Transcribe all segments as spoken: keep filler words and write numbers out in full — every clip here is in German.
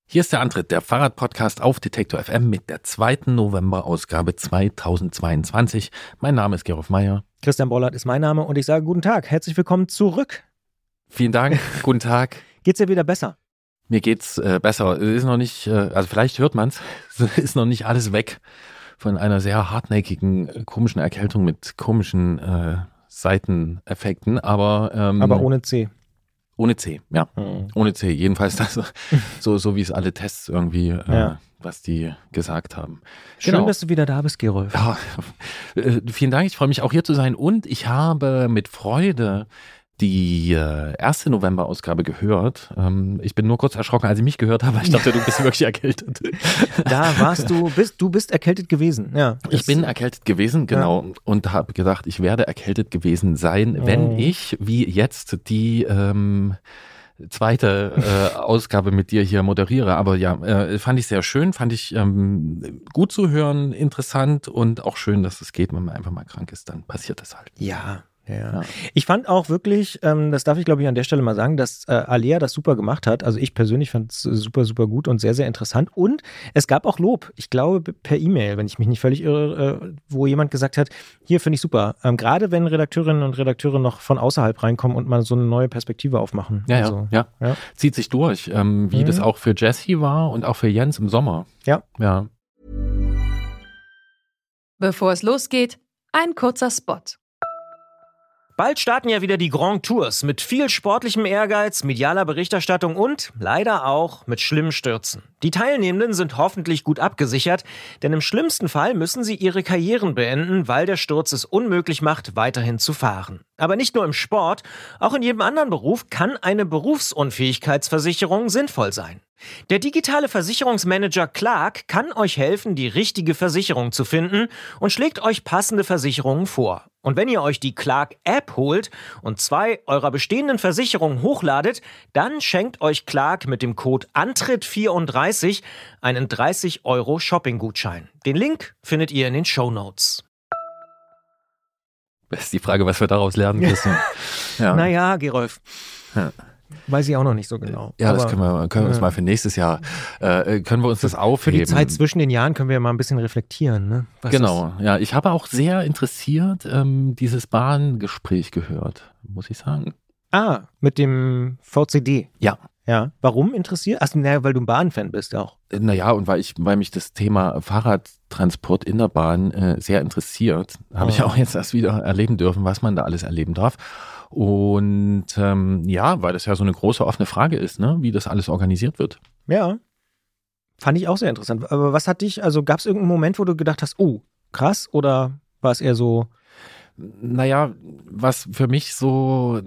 Hier ist der Antritt, der Fahrradpodcast auf Detektor F M mit der zweiten November-Ausgabe zweitausendzweiundzwanzig. Mein Name ist Gerolf Meyer. Christian Bollert ist mein Name und ich sage guten Tag. Herzlich willkommen zurück. Vielen Dank, guten Tag. Geht's dir wieder besser? Mir geht's äh, besser. Es ist noch nicht, äh, also vielleicht hört man's, es ist noch nicht alles weg von einer sehr hartnäckigen, äh, komischen Erkältung mit komischen äh, Seiteneffekten, aber... Ähm, aber ohne C. Ohne C, ja. Mhm. Ohne C. Jedenfalls das, so, so wie es alle Tests irgendwie, äh, Ja. was die gesagt haben. Schön, Genau. dass du wieder da bist, Gerolf. Ja, äh, vielen Dank. Ich freue mich auch hier zu sein und ich habe mit Freude die äh, erste November-Ausgabe gehört. Ähm, ich bin nur kurz erschrocken, als ich mich gehört habe. Ich dachte, du bist wirklich erkältet. Da warst du, bist, du bist erkältet gewesen. Ja, Ich bin erkältet gewesen, genau, ja. Und habe gedacht, ich werde erkältet gewesen sein, wenn Oh. ich, wie jetzt, die ähm, zweite äh, Ausgabe mit dir hier moderiere. Aber ja, äh, fand ich sehr schön, fand ich ähm, gut zu hören, interessant und auch schön, dass es geht, wenn man einfach mal krank ist, dann passiert das halt. Ja. Ja. Ja. Ich fand auch wirklich, ähm, das darf ich glaube ich an der Stelle mal sagen, dass äh, Alea das super gemacht hat. Also ich persönlich fand es super, super gut und sehr, sehr interessant. Und es gab auch Lob, ich glaube per E-Mail, wenn ich mich nicht völlig irre, äh, wo jemand gesagt hat, hier finde ich super. Ähm, gerade wenn Redakteurinnen und Redakteure noch von außerhalb reinkommen und mal so eine neue Perspektive aufmachen. Ja, also, ja, ja, ja. Zieht sich durch, ähm, wie Mhm. das auch für Jessie war und auch für Jens im Sommer. Ja. Ja. Bevor es losgeht, ein kurzer Spot. Bald starten ja wieder die Grand Tours mit viel sportlichem Ehrgeiz, medialer Berichterstattung und leider auch mit schlimmen Stürzen. Die Teilnehmenden sind hoffentlich gut abgesichert, denn im schlimmsten Fall müssen sie ihre Karrieren beenden, weil der Sturz es unmöglich macht, weiterhin zu fahren. Aber nicht nur im Sport, auch in jedem anderen Beruf kann eine Berufsunfähigkeitsversicherung sinnvoll sein. Der digitale Versicherungsmanager Clark kann euch helfen, die richtige Versicherung zu finden und schlägt euch passende Versicherungen vor. Und wenn ihr euch die Clark-App holt und zwei eurer bestehenden Versicherungen hochladet, dann schenkt euch Clark mit dem Code Antritt vierunddreißig einen dreißig Euro Shopping-Gutschein. Den Link findet ihr in den Shownotes. Das ist die Frage, was wir daraus lernen müssen. Ja. Naja, Gerolf. Ja. Weiß ich auch noch nicht so genau. Ja, Aber das können wir, können wir uns ja. mal für nächstes Jahr, äh, können wir uns das Für aufheben. die Zeit zwischen den Jahren können wir ja mal ein bisschen reflektieren. Ne? Was Genau, ja. Ich habe auch sehr interessiert ähm, dieses Bahngespräch gehört, muss ich sagen. Ah, mit dem V C D. Ja. Ja. Warum interessiert? Ach, naja, weil du ein Bahn-Fan bist auch. Naja, und weil ich, weil mich das Thema Fahrradtransport in der Bahn äh, sehr interessiert, habe Oh. ich auch jetzt erst wieder erleben dürfen, was man da alles erleben darf. Und ähm, ja, weil das ja so eine große offene Frage ist, ne, wie das alles organisiert wird. Ja. Fand ich auch sehr interessant. Aber was hat dich, also gab es irgendeinen Moment, wo du gedacht hast, oh, krass, oder war es eher so? Naja, was für mich so,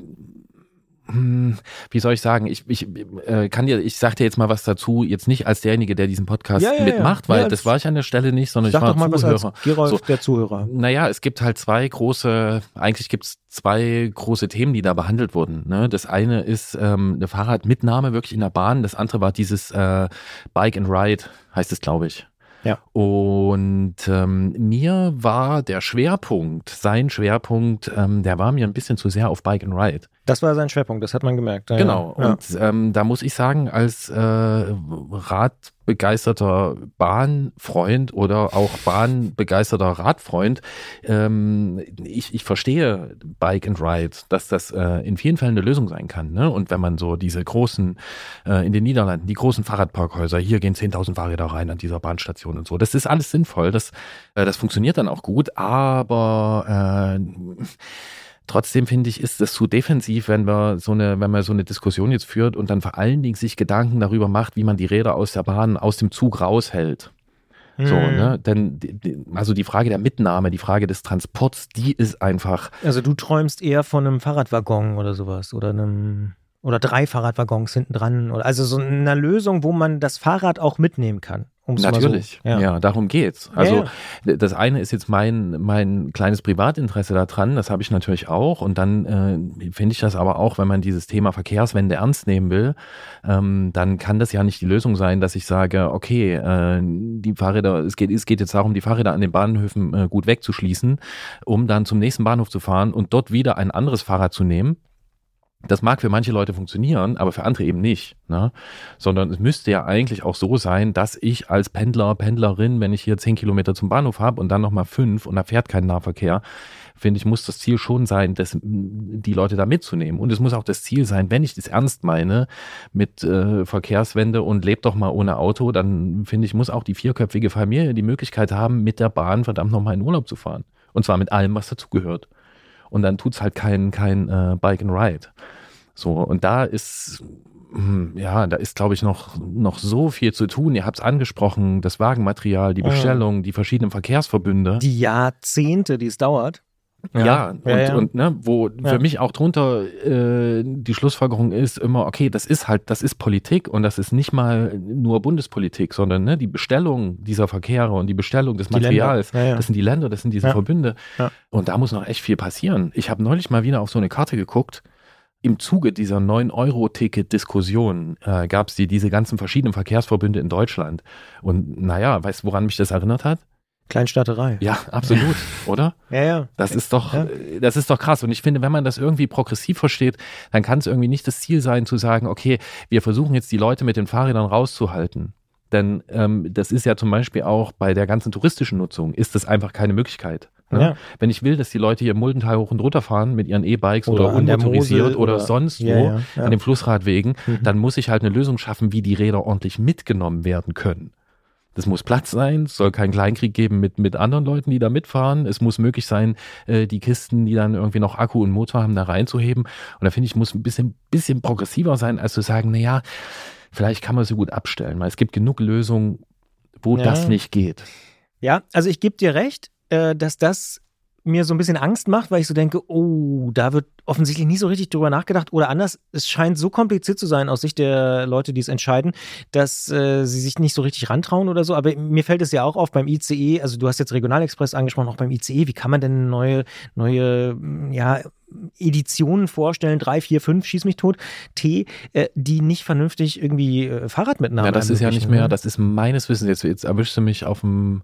hm, wie soll ich sagen, ich, ich äh, kann dir, ich sag dir jetzt mal was dazu, jetzt nicht als derjenige, der diesen Podcast Ja, ja, mitmacht, ja. weil Ja, das war ich an der Stelle nicht, sondern Sag ich war doch mal was als Zuhörer. Gerolf, So. der Zuhörer. Naja, es gibt halt zwei große, eigentlich gibt es zwei große Themen, die da behandelt wurden. Ne? Das eine ist ähm, eine Fahrradmitnahme wirklich in der Bahn, das andere war dieses äh, Bike and Ride, heißt es, glaube ich. Ja. Und ähm, mir war der Schwerpunkt, sein Schwerpunkt, ähm, der war mir ein bisschen zu sehr auf Bike and Ride. Das war sein Schwerpunkt, das hat man gemerkt. Ja, Genau. Ja. Und ähm, da muss ich sagen, als äh, Radbegeisterter Bahnfreund oder auch Bahnbegeisterter Radfreund, ähm, ich, ich verstehe Bike and Ride, dass das äh, in vielen Fällen eine Lösung sein kann. Ne? Und wenn man so diese großen, äh, in den Niederlanden, die großen Fahrradparkhäuser, hier gehen zehntausend Fahrräder rein an dieser Bahnstation und so. Das ist alles sinnvoll, das, äh, das funktioniert dann auch gut, aber äh, trotzdem finde ich, ist es zu defensiv, wenn wir so eine, wenn man so eine Diskussion jetzt führt und dann vor allen Dingen sich Gedanken darüber macht, wie man die Räder aus der Bahn, aus dem Zug raushält. So, Hm. ne? Denn die, die, also die Frage der Mitnahme, die Frage des Transports, die ist einfach. Also du träumst eher von einem Fahrradwaggon oder sowas oder einem oder drei Fahrradwaggons hinten dran oder also so einer Lösung, wo man das Fahrrad auch mitnehmen kann. um's Natürlich, mal so. ja. ja, darum geht's. Also Ja, das eine ist jetzt mein, mein kleines Privatinteresse daran, das habe ich natürlich auch und dann äh, finde ich das aber auch, wenn man dieses Thema Verkehrswende ernst nehmen will, ähm, dann kann das ja nicht die Lösung sein, dass ich sage, okay, äh, die Fahrräder, es geht, es geht jetzt darum, die Fahrräder an den Bahnhöfen äh, gut wegzuschließen, um dann zum nächsten Bahnhof zu fahren und dort wieder ein anderes Fahrrad zu nehmen. Das mag für manche Leute funktionieren, aber für andere eben nicht. Ne? Sondern es müsste ja eigentlich auch so sein, dass ich als Pendler, Pendlerin, wenn ich hier zehn Kilometer zum Bahnhof habe und dann nochmal fünf und da fährt kein Nahverkehr, finde ich, muss das Ziel schon sein, das, die Leute da mitzunehmen. Und es muss auch das Ziel sein, wenn ich das ernst meine mit äh, Verkehrswende und lebt doch mal ohne Auto, dann finde ich, muss auch die vierköpfige Familie die Möglichkeit haben, mit der Bahn verdammt nochmal in Urlaub zu fahren. Und zwar mit allem, was dazugehört. Und dann tut's halt kein, kein äh, Bike and Ride. So, und da ist, ja, da ist, glaube ich, noch, noch so viel zu tun. Ihr habt es angesprochen, das Wagenmaterial, die Bestellung, die verschiedenen Verkehrsverbünde. Die Jahrzehnte, die es dauert. Ja, ja, und, ja, ja. und ne, wo Ja. für mich auch drunter äh, die Schlussfolgerung ist immer, okay, das ist halt, das ist Politik und das ist nicht mal nur Bundespolitik, sondern ne, die Bestellung dieser Verkehre und die Bestellung des Die Materials, Länder. Ja, ja. das sind die Länder, das sind diese Ja. Verbünde. Ja. Und da muss noch echt viel passieren. Ich habe neulich mal wieder auf so eine Karte geguckt. Im Zuge dieser neun Euro Ticket Diskussion äh, gab es die, diese ganzen verschiedenen Verkehrsverbünde in Deutschland. Und naja, weißt du, woran mich das erinnert hat? Kleinstaaterei. Ja, absolut, oder? Ja, ja. Das ist doch, Ja. das ist doch krass. Und ich finde, wenn man das irgendwie progressiv versteht, dann kann es irgendwie nicht das Ziel sein, zu sagen, okay, wir versuchen jetzt die Leute mit den Fahrrädern rauszuhalten. Denn ähm, das ist ja zum Beispiel auch bei der ganzen touristischen Nutzung, ist das einfach keine Möglichkeit. Ne? Ja. Wenn ich will, dass die Leute hier im Muldental hoch und runter fahren mit ihren E-Bikes oder, Oder an der unmotorisiert Mosel oder, oder- sonst wo, Ja, ja, ja. an den Flussradwegen, Mhm. dann muss ich halt eine Lösung schaffen, wie die Räder ordentlich mitgenommen werden können. Das muss Platz sein, es soll keinen Kleinkrieg geben mit, mit anderen Leuten, die da mitfahren. Es muss möglich sein, äh, die Kisten, die dann irgendwie noch Akku und Motor haben, da reinzuheben. Und da finde ich, muss ein bisschen, bisschen progressiver sein, als zu sagen, naja, vielleicht kann man sie gut abstellen, weil es gibt genug Lösungen, wo Ja. das nicht geht. Ja, also ich gebe dir recht, äh, dass das mir so ein bisschen Angst macht, weil ich so denke, oh, da wird offensichtlich nicht so richtig drüber nachgedacht oder anders, es scheint so kompliziert zu sein aus Sicht der Leute, die es entscheiden, dass äh, sie sich nicht so richtig rantrauen oder so, aber mir fällt es ja auch auf beim I C E, also du hast jetzt Regionalexpress angesprochen, auch beim I C E, wie kann man denn neue, neue, ja, Editionen vorstellen, drei, vier, fünf, schieß mich tot, T, äh, die nicht vernünftig irgendwie äh, Fahrradmitnahme Ja, das ist ja nicht ermöglichen, mehr, ne? das ist meines Wissens, jetzt, jetzt erwischst du mich auf dem,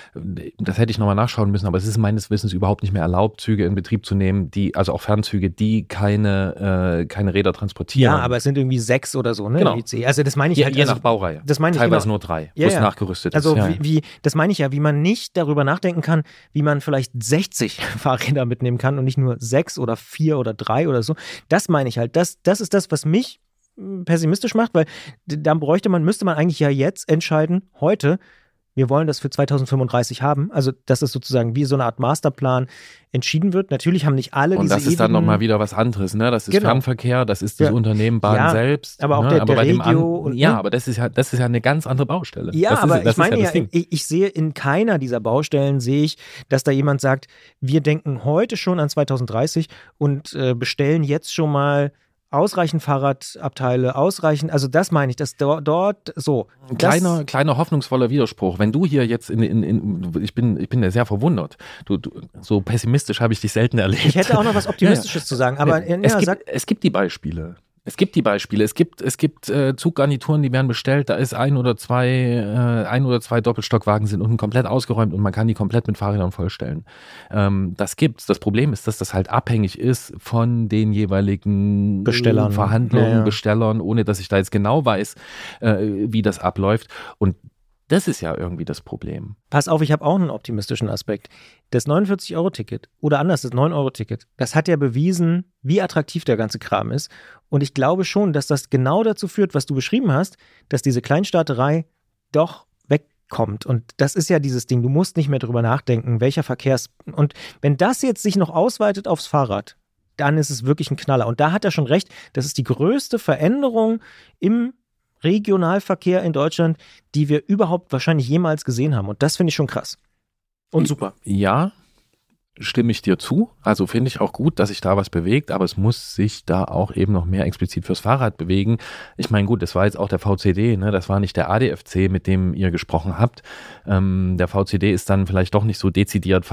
das hätte ich nochmal nachschauen müssen, aber es ist meines Wissens überhaupt nicht mehr erlaubt, Züge in Betrieb zu nehmen, die, also auch Fernzüge, die keine, äh, keine Räder transportieren. Ja, aber es sind irgendwie sechs oder so, ne? Genau. im I C E. Also das meine ich je, halt. je also, nach Baureihe. das meine ich, Teilweise genau. nur drei, Ja, wo es ja. nachgerüstet Also ist. Ja, wie, wie, das meine ich ja, wie man nicht darüber nachdenken kann, wie man vielleicht sechzig Fahrräder mitnehmen kann und nicht nur sechs oder vier oder drei oder so. Das meine ich halt. Das, das ist das, was mich mh, pessimistisch macht, weil d- dann bräuchte man, müsste man eigentlich ja jetzt entscheiden, heute, wir wollen das für zweitausendfünfunddreißig haben. Also, dass es sozusagen wie so eine Art Masterplan entschieden wird. Natürlich haben nicht alle Und diese das ist dann ewigen- nochmal wieder was anderes, ne? Das ist Genau. Fernverkehr, das ist das Ja. Unternehmen Bahn Ja, selbst. aber auch ne? der- der bei dem Regio an- und- Ja, ne? aber das ist ja, das ist ja eine ganz andere Baustelle. Ja, das ist, aber das ich meine ist ja, ja, das Ding. ich, ich sehe in keiner dieser Baustellen, sehe ich, dass da jemand sagt, wir denken heute schon an zweitausenddreißig und äh, bestellen jetzt schon mal ausreichend Fahrradabteile, ausreichend, also das meine ich, dass do, dort so. Ein das, kleiner, kleiner hoffnungsvoller Widerspruch. Wenn du hier jetzt in, in, in ich bin, ich bin ja sehr verwundert. Du, du, so pessimistisch habe ich dich selten erlebt. Ich hätte auch noch was Optimistisches zu sagen, aber ja, es, gibt, sag, es gibt die Beispiele. Es gibt die Beispiele. Es gibt, es gibt äh, Zuggarnituren, die werden bestellt. Da ist ein oder zwei, äh, ein oder zwei Doppelstockwagen sind unten komplett ausgeräumt und man kann die komplett mit Fahrrädern vollstellen. Ähm, das gibt's. Das Problem ist, dass das halt abhängig ist von den jeweiligen Bestellern. Verhandlungen, Ja, ja. Bestellern, ohne dass ich da jetzt genau weiß, äh, wie das abläuft. Und das ist ja irgendwie das Problem. pass auf, ich habe auch einen optimistischen Aspekt. Das neunundvierzig Euro Ticket oder anders, das neun Euro Ticket, das hat ja bewiesen, wie attraktiv der ganze Kram ist. Und ich glaube schon, dass das genau dazu führt, was du beschrieben hast, dass diese Kleinstaaterei doch wegkommt. Und das ist ja dieses Ding, du musst nicht mehr drüber nachdenken, welcher Verkehrs... Und wenn das jetzt sich noch ausweitet aufs Fahrrad, dann ist es wirklich ein Knaller. Und da hat er schon recht, das ist die größte Veränderung im Regionalverkehr in Deutschland, die wir überhaupt wahrscheinlich jemals gesehen haben. Und das finde ich schon krass. Und super. Ja, stimme ich dir zu. Also finde ich auch gut, dass sich da was bewegt, aber es muss sich da auch eben noch mehr explizit fürs Fahrrad bewegen. Ich meine, gut, das war jetzt auch der V C D, ne? Das war nicht der A D F C, mit dem ihr gesprochen habt. Ähm, der V C D ist dann vielleicht doch nicht so dezidiert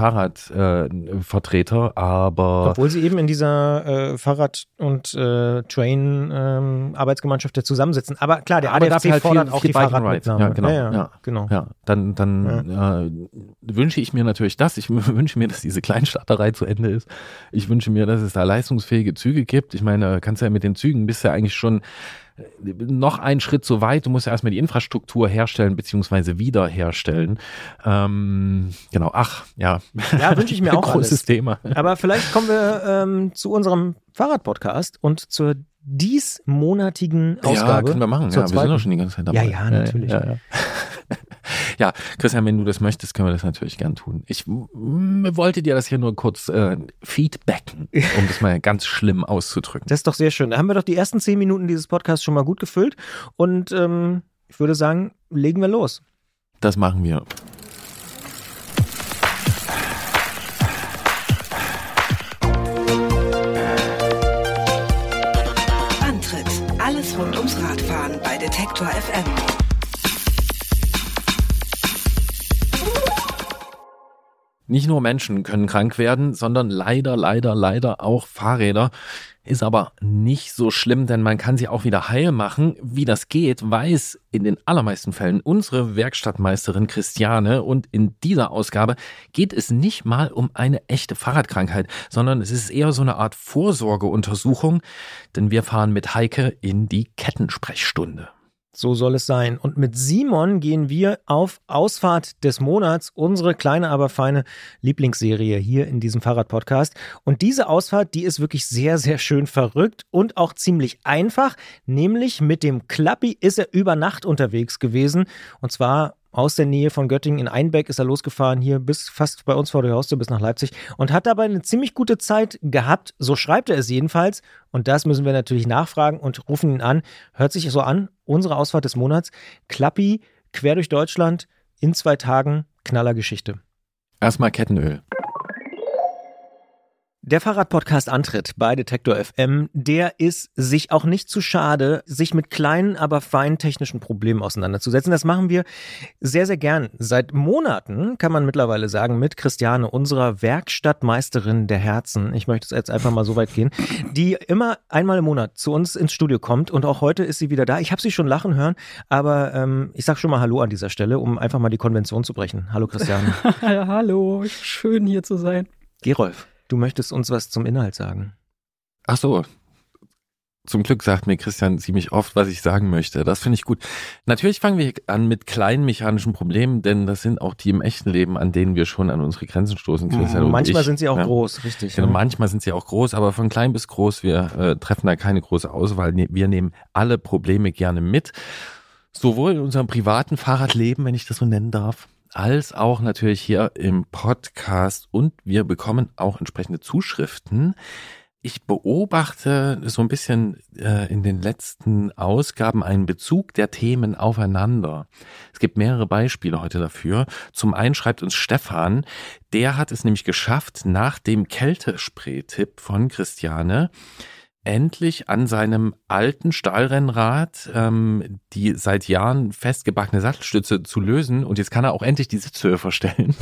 Fahrradvertreter, äh, aber Obwohl sie eben in dieser äh, Fahrrad- und äh, Train-Arbeitsgemeinschaft ähm, zusammensitzen. Aber klar, der Aber A D F C dafür halt fordert viel- auch viel die Bike and Ride. Fahrradmitnahme. Ja, genau. Ja, ja, Ja. genau. ja, dann, dann äh, wünsche ich mir natürlich das. Ich wünsche mir, dass diese Kleinstaaterei zu Ende ist. Ich wünsche mir, dass es da leistungsfähige Züge gibt. Ich meine, kannst ja mit den Zügen bist ja eigentlich schon noch einen Schritt zu weit. Du musst ja erstmal die Infrastruktur herstellen bzw. wiederherstellen. Ähm, genau, ach, ja. Ja, wünsche ich mir auch großes alles. Thema. Aber vielleicht kommen wir ähm, zu unserem Fahrradpodcast und zur diesmonatigen Ausgabe. Ja, können wir machen. Ja, wir sind doch schon die ganze Zeit dabei. Ja, ja, natürlich. Ja, ja, ja. Ja, Christian, wenn du das möchtest, können wir das natürlich gern tun. Ich m- wollte dir das hier nur kurz äh, feedbacken, um das mal ganz schlimm auszudrücken. Das ist doch sehr schön. Da haben wir doch die ersten zehn Minuten dieses Podcasts schon mal gut gefüllt. Und ähm, ich würde sagen, legen wir los. Das machen wir. Antritt: Alles rund ums Radfahren bei Detektor F M. Nicht nur Menschen können krank werden, sondern leider, leider, leider auch Fahrräder. Ist aber nicht so schlimm, denn man kann sie auch wieder heil machen. Wie das geht, weiß in den allermeisten Fällen unsere Werkstattmeisterin Christiane. Und in dieser Ausgabe geht es nicht mal um eine echte Fahrradkrankheit, sondern es ist eher so eine Art Vorsorgeuntersuchung, denn wir fahren mit Heike in die Kettensprechstunde. So soll es sein. Und mit Simon gehen wir auf Ausfahrt des Monats, unsere kleine, aber feine Lieblingsserie hier in diesem Fahrradpodcast. Und diese Ausfahrt, die ist wirklich sehr, sehr schön verrückt und auch ziemlich einfach. Nämlich mit dem Klappi ist er über Nacht unterwegs gewesen. Und zwar aus der Nähe von Göttingen in Einbeck ist er losgefahren, hier bis fast bei uns vor der Haustür bis nach Leipzig und hat dabei eine ziemlich gute Zeit gehabt. So schreibt er es jedenfalls. Und das müssen wir natürlich nachfragen und rufen ihn an. Hört sich so an, unsere Ausfahrt des Monats. Klappi, quer durch Deutschland, in zwei Tagen, Knallergeschichte. Erstmal Kettenöl. Der Fahrradpodcast Antritt bei Detektor F M, der ist sich auch nicht zu schade, sich mit kleinen, aber feinen technischen Problemen auseinanderzusetzen. Das machen wir sehr, sehr gern. Seit Monaten, kann man mittlerweile sagen, mit Christiane, unserer Werkstattmeisterin der Herzen, ich möchte es jetzt einfach mal so weit gehen, die immer einmal im Monat zu uns ins Studio kommt und auch heute ist sie wieder da. Ich habe sie schon lachen hören, aber ähm, ich sage schon mal Hallo an dieser Stelle, um einfach mal die Konvention zu brechen. Hallo Christiane. Ja, hallo, schön hier zu sein. Gerolf, du möchtest uns was zum Inhalt sagen. Ach so. Zum Glück sagt mir Christian ziemlich oft, was ich sagen möchte. Das finde ich gut. Natürlich fangen wir an mit kleinen mechanischen Problemen, denn das sind auch die im echten Leben, an denen wir schon an unsere Grenzen stoßen. Christian und manchmal ich. sind sie auch ja. groß, richtig. Genau, Ja. manchmal sind sie auch groß, aber von klein bis groß, wir äh, treffen da keine große Auswahl. Ne- Wir nehmen alle Probleme gerne mit. Sowohl in unserem privaten Fahrradleben, wenn ich das so nennen darf, als auch natürlich hier im Podcast, und wir bekommen auch entsprechende Zuschriften. Ich beobachte so ein bisschen äh, in den letzten Ausgaben einen Bezug der Themen aufeinander. Es gibt mehrere Beispiele heute dafür. Zum einen schreibt uns Stefan, der hat es nämlich geschafft, nach dem Kältespray-Tipp von Christiane endlich an seinem alten Stahlrennrad ähm, die seit Jahren festgebackene Sattelstütze zu lösen, und jetzt kann er auch endlich die Sitzhöhe verstellen.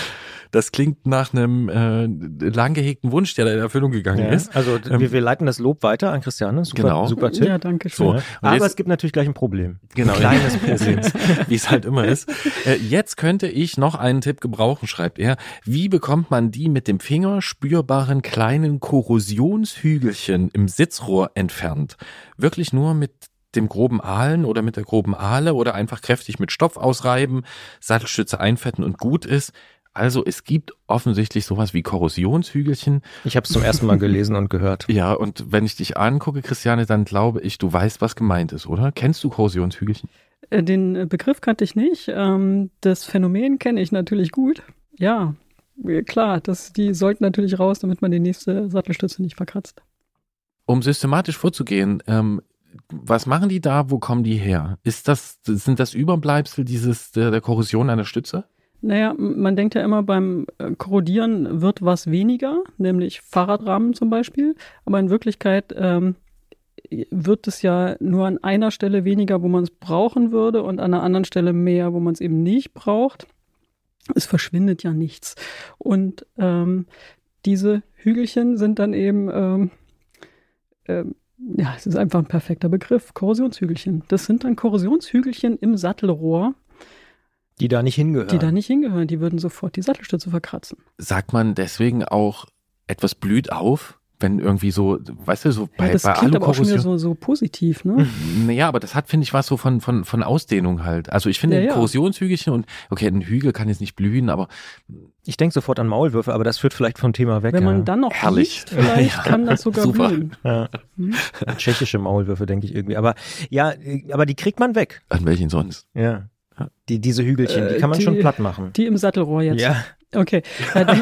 Das klingt nach einem äh, lang gehegten Wunsch, der da in Erfüllung gegangen Ja, ist. also Ähm, wir, wir leiten das Lob weiter an Christiane. Super, Genau. super Tipp. Ja, danke So, schön. und Aber jetzt- es gibt natürlich gleich ein Problem. Genau, Ein kleines Problem. wie es halt immer ist. Äh, jetzt könnte ich noch einen Tipp gebrauchen, schreibt er. Wie bekommt man die mit dem Finger spürbaren kleinen Korrosionshügelchen im Sitzrohr entfernt? Wirklich nur mit dem groben Ahlen oder mit der groben Ahle oder einfach kräftig mit Stoff ausreiben, Sattelstütze einfetten und gut ist? Also es gibt offensichtlich sowas wie Korrosionshügelchen. Ich habe es zum ersten Mal gelesen und gehört. Ja, und wenn ich dich angucke, Christiane, dann glaube ich, du weißt, was gemeint ist, oder? Kennst du Korrosionshügelchen? Äh, Den Begriff kannte ich nicht. Ähm, Das Phänomen kenne ich natürlich gut. Ja, äh, klar, das, die sollten natürlich raus, damit man die nächste Sattelstütze nicht verkratzt. Um systematisch vorzugehen, ähm, was machen die da? Wo kommen die her? Ist das, sind das Überbleibsel dieses der, der Korrosion an der Stütze? Naja, m- man denkt ja immer, beim äh, Korrodieren wird was weniger, nämlich Fahrradrahmen zum Beispiel. Aber in Wirklichkeit ähm, wird es ja nur an einer Stelle weniger, wo man es brauchen würde, und an einer anderen Stelle mehr, wo man es eben nicht braucht. Es verschwindet ja nichts. Und ähm, diese Hügelchen sind dann eben, ähm, ähm, ja, es ist einfach ein perfekter Begriff, Korrosionshügelchen. Das sind dann Korrosionshügelchen im Sattelrohr. Die da nicht hingehören. Die da nicht hingehören, die würden sofort die Sattelstütze verkratzen. Sagt man deswegen auch, etwas blüht auf? Wenn irgendwie so, weißt du, so bei, ja, das bei klingt aber auch schon wieder Alukorrosion. so, so positiv, ne? Naja, aber das hat, finde ich, was so von, von, von Ausdehnung halt. Also ich finde Ja, ein ja. Korrosionshügelchen und, okay, ein Hügel kann jetzt nicht blühen, aber Ich denke sofort an Maulwürfe, aber das führt vielleicht vom Thema weg. Wenn man ja. dann noch Herrlich. riecht, vielleicht Ja, kann das sogar super. blühen. Ja. Hm? Tschechische Maulwürfe, denke ich irgendwie. Aber ja, aber die kriegt man weg. an welchen sonst? Ja. Die, diese Hügelchen, die Äh, kann man die- schon platt machen. Die im Sattelrohr jetzt. Ja. Okay. Ja, die,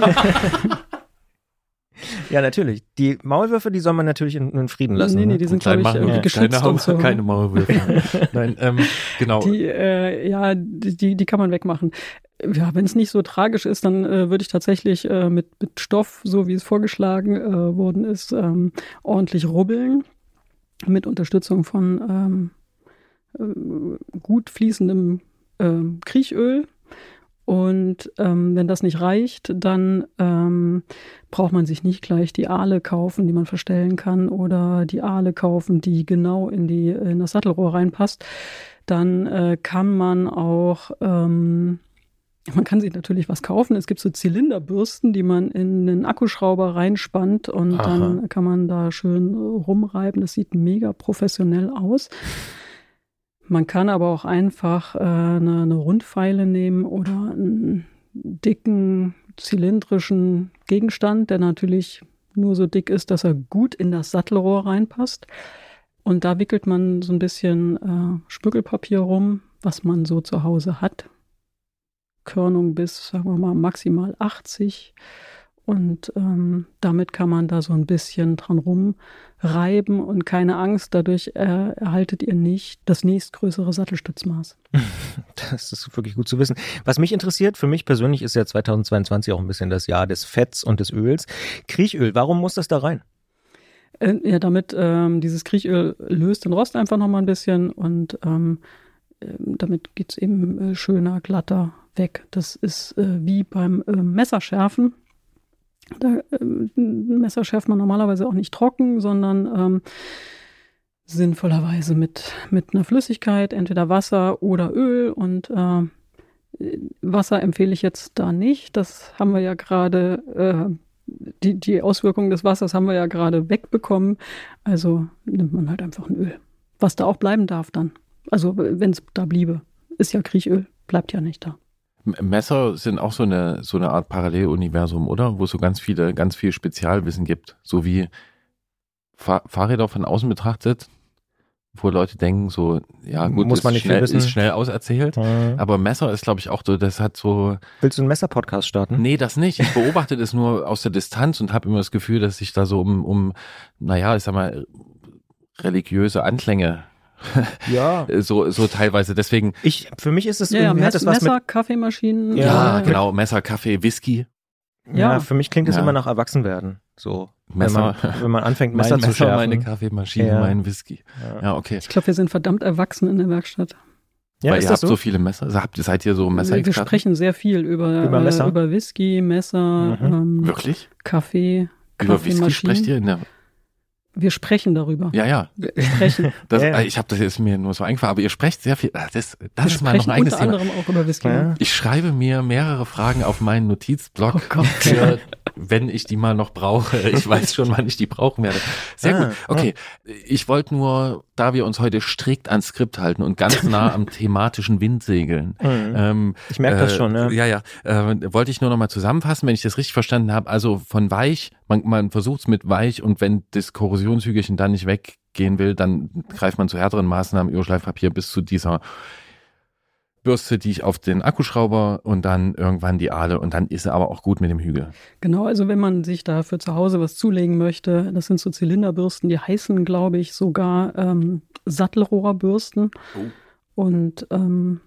Ja, natürlich. Die Maulwürfe, die soll man natürlich in, in Frieden lassen. nee, nee, ne? die sind, Klein glaube ich, machen irgendwie wir geschützt keine, und so. keine Maulwürfe. Nein, ähm, genau. Die, äh, ja, die, die kann man wegmachen. Ja, wenn es nicht so tragisch ist, dann äh, würde ich tatsächlich äh, mit, mit Stoff, so wie es vorgeschlagen äh, worden ist, ähm, ordentlich rubbeln. Mit Unterstützung von ähm, äh, gut fließendem ähm, Kriechöl. Und ähm, wenn das nicht reicht, dann ähm, braucht man sich nicht gleich die Ahle kaufen, die man verstellen kann, oder die Ahle kaufen, die genau in, die, in das Sattelrohr reinpasst. Dann äh, kann man auch, ähm, man kann sich natürlich was kaufen. Es gibt so Zylinderbürsten, die man in einen Akkuschrauber reinspannt und Aha. dann kann man da schön äh, rumreiben. Das sieht mega professionell aus. Man kann aber auch einfach äh, eine, eine Rundfeile nehmen oder einen dicken, zylindrischen Gegenstand, der natürlich nur so dick ist, dass er gut in das Sattelrohr reinpasst. Und da wickelt man so ein bisschen äh, Spüggelpapier rum, was man so zu Hause hat. Körnung bis, sagen wir mal, maximal achtzig. Und ähm, damit kann man da so ein bisschen dran rumreiben und keine Angst, dadurch äh, erhaltet ihr nicht das nächstgrößere Sattelstützmaß. Das ist wirklich gut zu wissen. Was mich interessiert, für mich persönlich ist ja zweitausendzweiundzwanzig auch ein bisschen das Jahr des Fetts und des Öls. Kriechöl, warum muss das da rein? Äh, ja, damit ähm, dieses Kriechöl löst den Rost einfach nochmal ein bisschen und ähm, äh, damit geht es eben äh, schöner, glatter weg. Das ist äh, wie beim äh, Messerschärfen. Da, äh, ein Messer schärft man normalerweise auch nicht trocken, sondern ähm, sinnvollerweise mit, mit einer Flüssigkeit, entweder Wasser oder Öl. Und äh, Wasser empfehle ich jetzt da nicht. Das haben wir ja gerade, äh, die, die Auswirkungen des Wassers haben wir ja gerade wegbekommen. Also nimmt man halt einfach ein Öl, was da auch bleiben darf dann. Also wenn es da bliebe, ist ja Kriechöl, bleibt ja nicht da. Messer sind auch so eine, so eine Art Paralleluniversum, oder? Wo es so ganz viele, ganz viel Spezialwissen gibt. So wie Fahr- Fahrräder von außen betrachtet, wo Leute denken so, ja gut, Muss ist, man nicht viel schnell, wissen. ist schnell auserzählt. Mhm. Aber Messer ist, glaube ich, auch so, das hat so, Willst du einen Messer-Podcast starten? nee, das nicht. Ich beobachte das nur aus der Distanz und habe immer das Gefühl, dass sich da so um, um, naja, ich sag mal, religiöse Anklänge Ja. so, so teilweise. Deswegen, Ich, für mich ist es Ja, ja, irgendwie, hat Mess, das was Messer, mit, Kaffeemaschinen. ja, äh, genau, Messer, Kaffee, Whisky, ja, Ja. für mich klingt es Ja. immer nach Erwachsenwerden. So. Messer. Wenn man, wenn man anfängt, mein Messer, zu Messer, schärfen. meine Kaffeemaschine, Ja. mein Whisky. Ja. Ja, okay. Ich glaube, wir sind verdammt erwachsen in der Werkstatt. Ja, Weil ist ihr das habt so? so? viele Messer. Also habt, seid ihr so Wir Messerexperten? sprechen sehr viel über, Über Messer? Äh, über Whisky, Messer, Mhm. ähm, Wirklich? Kaffee, Über Whisky Kaffeemaschinen. sprecht ihr? In der, Wir sprechen darüber. ja, ja. Wir sprechen. Das, Ja, ja. Ich habe das jetzt mir nur so eingefallen, aber ihr sprecht sehr viel. ah, Das, das Wir ist mal noch sprechen ein eigenes unter Thema. anderem auch über Whisky. Ja. Ich schreibe mir mehrere Fragen auf meinen Notizblock, Oh Gott. für, wenn ich die mal noch brauche. Ich weiß schon, wann ich die brauchen werde. Sehr Ah, gut. Okay, ich wollte nur, da wir uns heute strikt ans Skript halten und ganz nah am thematischen Wind segeln. Mhm. Ähm, Ich merke das äh, schon, ne? Ja, ja. Äh, wollte ich nur noch mal zusammenfassen, wenn ich das richtig verstanden habe. Also von weich, man, man versucht es mit weich und wenn das Korrosionshügelchen dann nicht weggehen will, dann greift man zu härteren Maßnahmen, Überschleifpapier bis zu dieser Bürste, die ich auf den Akkuschrauber und dann irgendwann die Ahle und dann ist er aber auch gut mit dem Hügel. Genau, also wenn man sich da für zu Hause was zulegen möchte, das sind so Zylinderbürsten, die heißen, glaube ich, sogar ähm, Sattelrohrbürsten. Oh. Und ähm,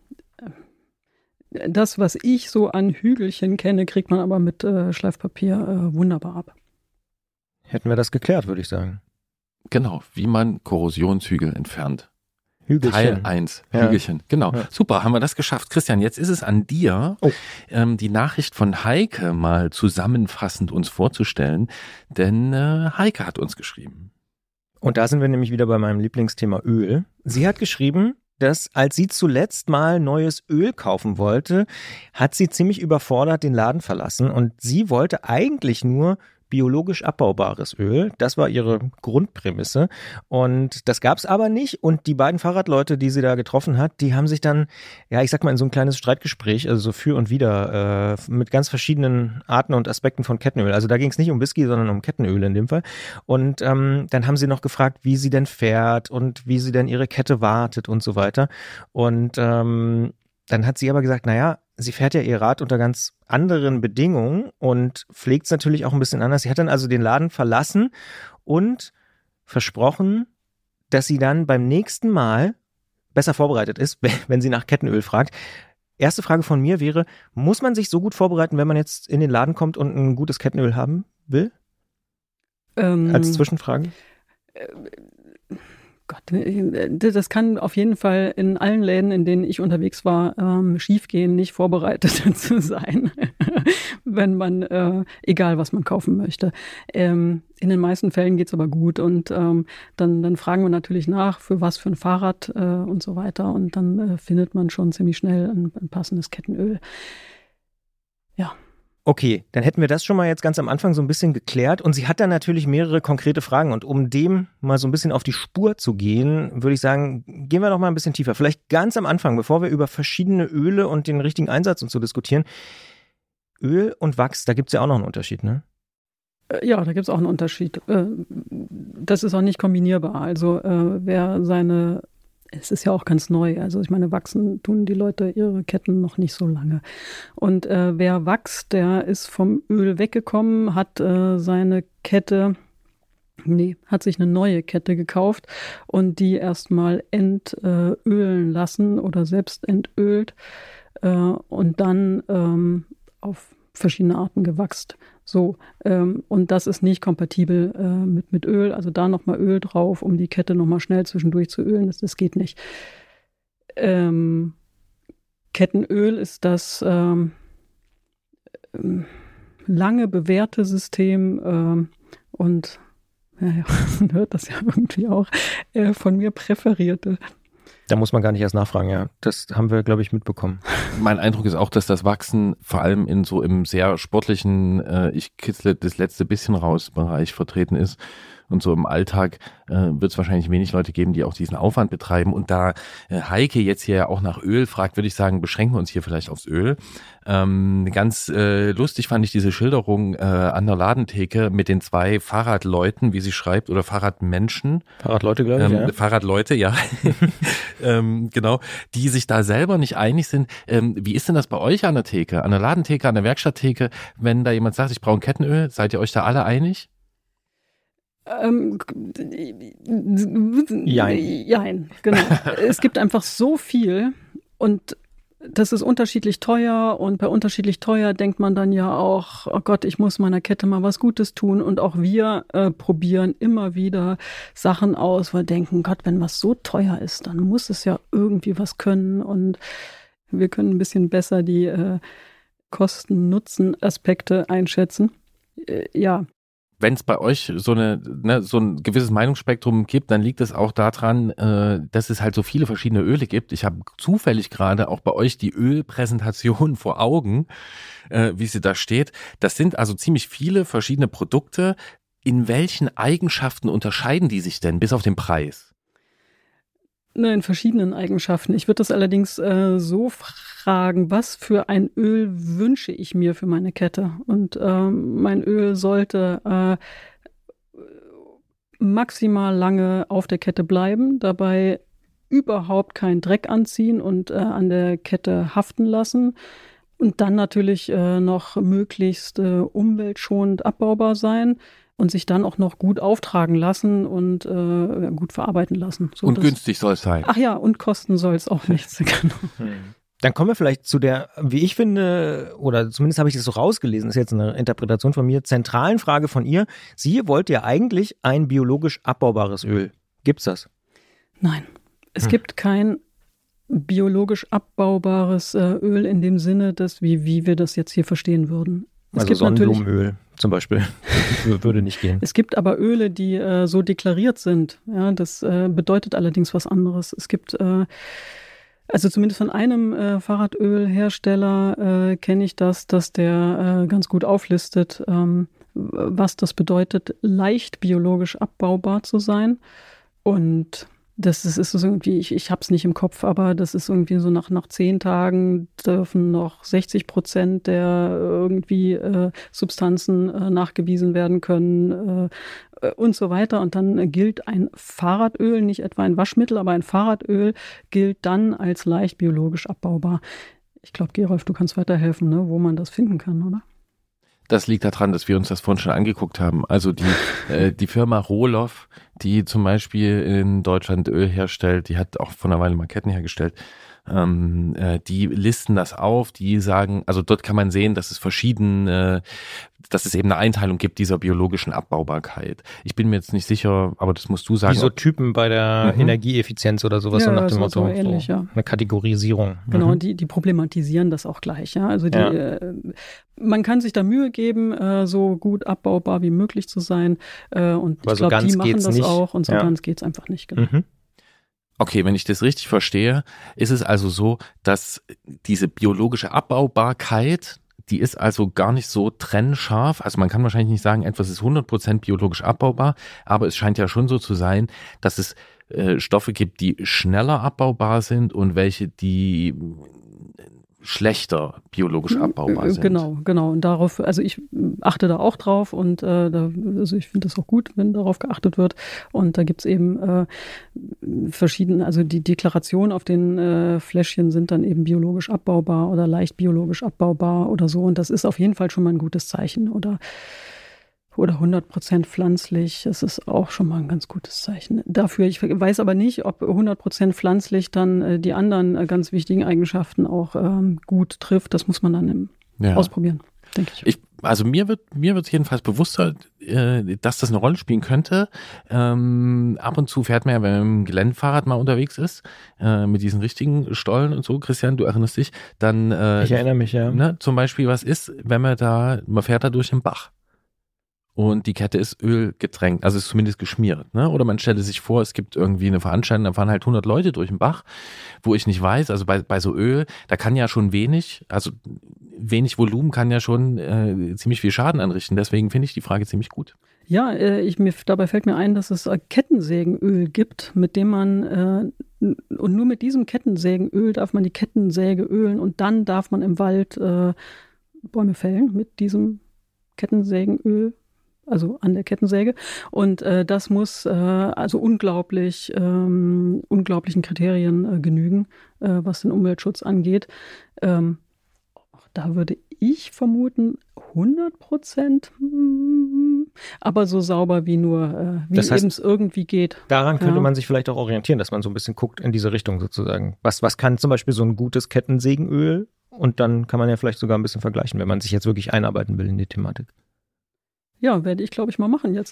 das, was ich so an Hügelchen kenne, kriegt man aber mit äh, Schleifpapier äh, wunderbar ab. Hätten wir das geklärt, würde ich sagen. Genau, wie man Korrosionshügel entfernt. Hügelchen. Teil eins, Ja. Hügelchen. Genau, Ja. super, haben wir das geschafft. Christian, jetzt ist es an dir, Oh. ähm, die Nachricht von Heike mal zusammenfassend uns vorzustellen, denn äh, Heike hat uns geschrieben. Und da sind wir nämlich wieder bei meinem Lieblingsthema Öl. Sie hat geschrieben, dass als sie zuletzt mal neues Öl kaufen wollte, hat sie ziemlich überfordert den Laden verlassen und sie wollte eigentlich nur biologisch abbaubares Öl. Das war ihre Grundprämisse und das gab es aber nicht und die beiden Fahrradleute, die sie da getroffen hat, die haben sich dann, ja ich sag mal in so ein kleines Streitgespräch, also so für und wider, äh, mit ganz verschiedenen Arten und Aspekten von Kettenöl, also da ging es nicht um Whisky, sondern um Kettenöl in dem Fall und ähm, dann haben sie noch gefragt, wie sie denn fährt und wie sie denn ihre Kette wartet und so weiter und ähm, dann hat sie aber gesagt, naja, sie fährt ja ihr Rad unter ganz anderen Bedingungen und pflegt es natürlich auch ein bisschen anders. Sie hat dann also den Laden verlassen und versprochen, dass sie dann beim nächsten Mal besser vorbereitet ist, wenn sie nach Kettenöl fragt. Erste Frage von mir wäre, muss man sich so gut vorbereiten, wenn man jetzt in den Laden kommt und ein gutes Kettenöl haben will? Ähm, Als Zwischenfrage? Äh, Gott, das kann auf jeden Fall in allen Läden, in denen ich unterwegs war, ähm, schiefgehen, nicht vorbereitet zu sein, wenn man, äh, egal was man kaufen möchte. Ähm, in den meisten Fällen geht's aber gut und ähm, dann, dann fragen wir natürlich nach, für was für ein Fahrrad äh, und so weiter und dann äh, findet man schon ziemlich schnell ein, ein passendes Kettenöl. Ja. Okay, dann hätten wir das schon mal jetzt ganz am Anfang so ein bisschen geklärt und sie hat dann natürlich mehrere konkrete Fragen und um dem mal so ein bisschen auf die Spur zu gehen, würde ich sagen, gehen wir noch mal ein bisschen tiefer. Vielleicht ganz am Anfang, bevor wir über verschiedene Öle und den richtigen Einsatz und so diskutieren. Öl und Wachs, da gibt es ja auch noch einen Unterschied, ne? Ja, da gibt es auch einen Unterschied. Das ist auch nicht kombinierbar. Also wer seine Es ist ja auch ganz neu. Also ich meine, wachsen tun die Leute ihre Ketten noch nicht so lange. Und äh, wer wachst, der ist vom Öl weggekommen, hat äh, seine Kette, nee, hat sich eine neue Kette gekauft und die erstmal entölen lassen oder selbst entölt äh, und dann ähm, auf verschiedene Arten gewachst. So, ähm, und das ist nicht kompatibel äh, mit, mit Öl. Also da nochmal Öl drauf, um die Kette nochmal schnell zwischendurch zu ölen. Das, das geht nicht. Ähm, Kettenöl ist das ähm, ähm, lange bewährte System ähm, und ja, ja, man hört das ja irgendwie auch äh, von mir präferierte. Da muss man gar nicht erst nachfragen, ja. Das haben wir, glaube ich, mitbekommen. Mein Eindruck ist auch, dass das Wachsen vor allem in so im sehr sportlichen, äh, ich kitzle das letzte bisschen raus Bereich vertreten ist. Und so im Alltag äh, wird es wahrscheinlich wenig Leute geben, die auch diesen Aufwand betreiben. Und da äh, Heike jetzt hier ja auch nach Öl fragt, würde ich sagen, beschränken wir uns hier vielleicht aufs Öl. Ähm, ganz äh, lustig fand ich diese Schilderung äh, an der Ladentheke mit den zwei Fahrradleuten, wie sie schreibt, oder Fahrradmenschen. Fahrradleute, glaube ich, ähm, ja. Fahrradleute, ja. ähm, genau, die sich da selber nicht einig sind. Ähm, wie ist denn das bei euch an der Theke, an der Ladentheke, an der Werkstatttheke, wenn da jemand sagt, ich brauche ein Kettenöl, seid ihr euch da alle einig? Ähm, jein. Jein, genau. Es gibt einfach so viel und das ist unterschiedlich teuer und bei unterschiedlich teuer denkt man dann ja auch, oh Gott, ich muss meiner Kette mal was Gutes tun und auch wir äh, probieren immer wieder Sachen aus, weil wir denken, Gott, wenn was so teuer ist, dann muss es ja irgendwie was können und wir können ein bisschen besser die äh, Kosten-Nutzen-Aspekte einschätzen. Äh, ja. Wenn es bei euch so eine ne, so ein gewisses Meinungsspektrum gibt, dann liegt es auch daran, äh, dass es halt so viele verschiedene Öle gibt. Ich habe zufällig gerade auch bei euch die Ölpräsentation vor Augen, äh, wie sie da steht. Das sind also ziemlich viele verschiedene Produkte. In welchen Eigenschaften unterscheiden die sich denn, bis auf den Preis? In verschiedenen Eigenschaften. Ich würde das allerdings äh, so fragen, was für ein Öl wünsche ich mir für meine Kette? Und ähm, mein Öl sollte äh, maximal lange auf der Kette bleiben, dabei überhaupt keinen Dreck anziehen und äh, an der Kette haften lassen. Und dann natürlich äh, noch möglichst äh, umweltschonend abbaubar sein. Und sich dann auch noch gut auftragen lassen und äh, gut verarbeiten lassen. So und das, günstig soll es sein. Ach ja, und kosten soll es auch nichts. Genau. Dann kommen wir vielleicht zu der, wie ich finde, oder zumindest habe ich das so rausgelesen, das ist jetzt eine Interpretation von mir, zentralen Frage von ihr. Sie wollte ja eigentlich ein biologisch abbaubares Öl. Gibt's das? Nein, es Hm. gibt kein biologisch abbaubares äh, Öl in dem Sinne, dass wie, wie wir das jetzt hier verstehen würden. Es Also gibt natürlich Sonnenblumenöl zum Beispiel würde nicht gehen. Es gibt aber Öle, die äh, so deklariert sind. Ja, das äh, bedeutet allerdings was anderes. Es gibt, äh, also zumindest von einem äh, Fahrradölhersteller äh, kenne ich das, dass der äh, ganz gut auflistet, ähm, was das bedeutet, leicht biologisch abbaubar zu sein. Und das ist, ist irgendwie, ich, ich habe es nicht im Kopf, aber das ist irgendwie so nach, nach zehn Tagen dürfen noch sechzig Prozent der irgendwie äh, Substanzen äh, nachgewiesen werden können äh, und so weiter. Und dann gilt ein Fahrradöl, nicht etwa ein Waschmittel, aber ein Fahrradöl gilt dann als leicht biologisch abbaubar. Ich glaube, Gerolf, du kannst weiterhelfen, ne, wo man das finden kann, oder? Das liegt daran, dass wir uns das vorhin schon angeguckt haben. Also die, äh, die Firma Rohloff, die zum Beispiel in Deutschland Öl herstellt, die hat auch vor einer Weile mal Ketten hergestellt, ähm, äh, die listen das auf, die sagen, also dort kann man sehen, dass es verschiedene, dass es eben eine Einteilung gibt dieser biologischen Abbaubarkeit. Ich bin mir jetzt nicht sicher, aber das musst du sagen. Wie so Typen bei der mhm. Energieeffizienz oder sowas, ja, so nach dem so, Motto. So ähnlich, so ja. Eine Kategorisierung. Genau, mhm. und die, die problematisieren das auch gleich. Ja? Also die, ja. äh, man kann sich da Mühe geben, äh, so gut abbaubar wie möglich zu sein. Äh, und aber ich glaube, so die machen das nicht. auch und so ja. ganz geht's einfach nicht. Genau. Mhm. Okay, wenn ich das richtig verstehe, ist es also so, dass diese biologische Abbaubarkeit, die ist also gar nicht so trennscharf. Also man kann wahrscheinlich nicht sagen, etwas ist hundert Prozent biologisch abbaubar, aber es scheint ja schon so zu sein, dass es äh, Stoffe gibt, die schneller abbaubar sind und welche, die schlechter biologisch abbaubar sind. Genau, genau. Und darauf, also ich achte da auch drauf und äh, da, also ich finde das auch gut, wenn darauf geachtet wird. Und da gibt's eben äh, verschiedene, also die Deklarationen auf den äh, Fläschchen sind dann eben biologisch abbaubar oder leicht biologisch abbaubar oder so. Und das ist auf jeden Fall schon mal ein gutes Zeichen. Oder oder hundert Prozent pflanzlich, das ist auch schon mal ein ganz gutes Zeichen. Dafür, ich weiß aber nicht, ob hundert Prozent pflanzlich dann äh, die anderen äh, ganz wichtigen Eigenschaften auch ähm, gut trifft. Das muss man dann im, ja. ausprobieren, denke ich. ich. Also mir wird mir wird jedenfalls bewusster, äh, dass das eine Rolle spielen könnte. Ähm, ab und zu fährt man ja, wenn man mit dem Geländefahrrad mal unterwegs ist, äh, mit diesen richtigen Stollen und so, Christian, du erinnerst dich, dann äh, ich erinnere mich, ja. Ne, zum Beispiel, was ist, wenn man da, man fährt da durch den Bach. Und die Kette ist ölgetränkt, also ist zumindest geschmiert. Ne? Oder man stelle sich vor, es gibt irgendwie eine Veranstaltung, da fahren halt hundert Leute durch den Bach, wo ich nicht weiß, also bei, bei so Öl, da kann ja schon wenig, also wenig Volumen kann ja schon äh, ziemlich viel Schaden anrichten. Deswegen finde ich die Frage ziemlich gut. Ja, äh, ich, mir, dabei fällt mir ein, dass es äh, Kettensägenöl gibt, mit dem man, äh, und nur mit diesem Kettensägenöl darf man die Kettensäge ölen und dann darf man im Wald äh, Bäume fällen mit diesem Kettensägenöl. Also an der Kettensäge. Und äh, das muss äh, also unglaublich, ähm, unglaublichen Kriterien äh, genügen, äh, was den Umweltschutz angeht. Ähm, da würde ich vermuten, hundert Prozent, aber so sauber wie nur, äh, wie das heißt, eben es irgendwie geht. Daran könnte ja. man sich vielleicht auch orientieren, dass man so ein bisschen guckt in diese Richtung sozusagen. Was, was kann zum Beispiel so ein gutes Kettensägenöl? Und dann kann man ja vielleicht sogar ein bisschen vergleichen, wenn man sich jetzt wirklich einarbeiten will in die Thematik. Ja, werde ich, glaube ich, mal machen jetzt.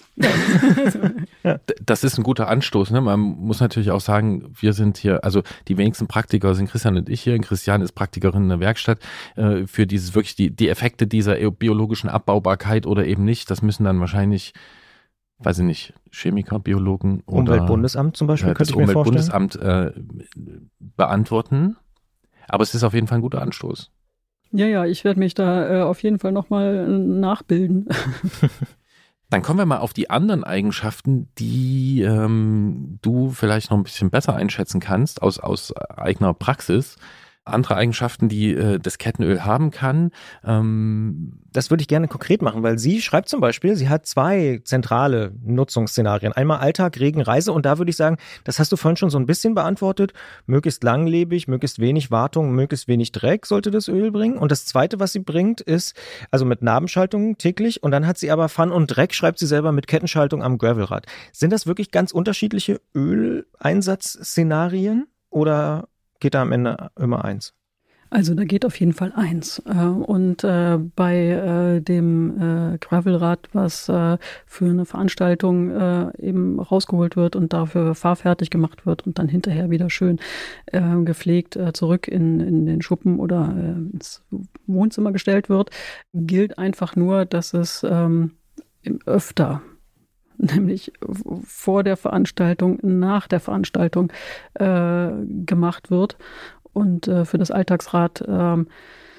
Ja. Das ist ein guter Anstoß. Ne? Man muss natürlich auch sagen, wir sind hier, also die wenigsten Praktiker sind Christian und ich hier. Christian ist Praktikerin in der Werkstatt. Äh, für dieses wirklich die, die Effekte dieser biologischen Abbaubarkeit oder eben nicht, das müssen dann wahrscheinlich, weiß ich nicht, Chemiker, Biologen oder Umweltbundesamt zum Beispiel, äh, könnte das ich mir vorstellen. Umweltbundesamt äh, beantworten. Aber es ist auf jeden Fall ein guter Anstoß. Ja, ja, ich werde mich da äh, auf jeden Fall nochmal nachbilden. Dann kommen wir mal auf die anderen Eigenschaften, die ähm, du vielleicht noch ein bisschen besser einschätzen kannst aus, aus eigener Praxis. Andere Eigenschaften, die äh, das Kettenöl haben kann. Ähm das würde ich gerne konkret machen, weil sie schreibt zum Beispiel, sie hat zwei zentrale Nutzungsszenarien. Einmal Alltag, Regen, Reise und da würde ich sagen, das hast du vorhin schon so ein bisschen beantwortet, möglichst langlebig, möglichst wenig Wartung, möglichst wenig Dreck sollte das Öl bringen. Und das Zweite, was sie bringt, ist also mit Nabenschaltung täglich und dann hat sie aber Fun und Dreck, schreibt sie selber, mit Kettenschaltung am Gravelrad. Sind das wirklich ganz unterschiedliche Öleinsatzszenarien oder geht da am Ende immer eins? Also da geht auf jeden Fall eins. Und bei dem Gravelrad, was für eine Veranstaltung eben rausgeholt wird und dafür fahrfertig gemacht wird und dann hinterher wieder schön gepflegt zurück in, in den Schuppen oder ins Wohnzimmer gestellt wird, gilt einfach nur, dass es öfter, nämlich vor der Veranstaltung, nach der Veranstaltung gemacht wird. Und äh, für das Alltagsrad, ähm,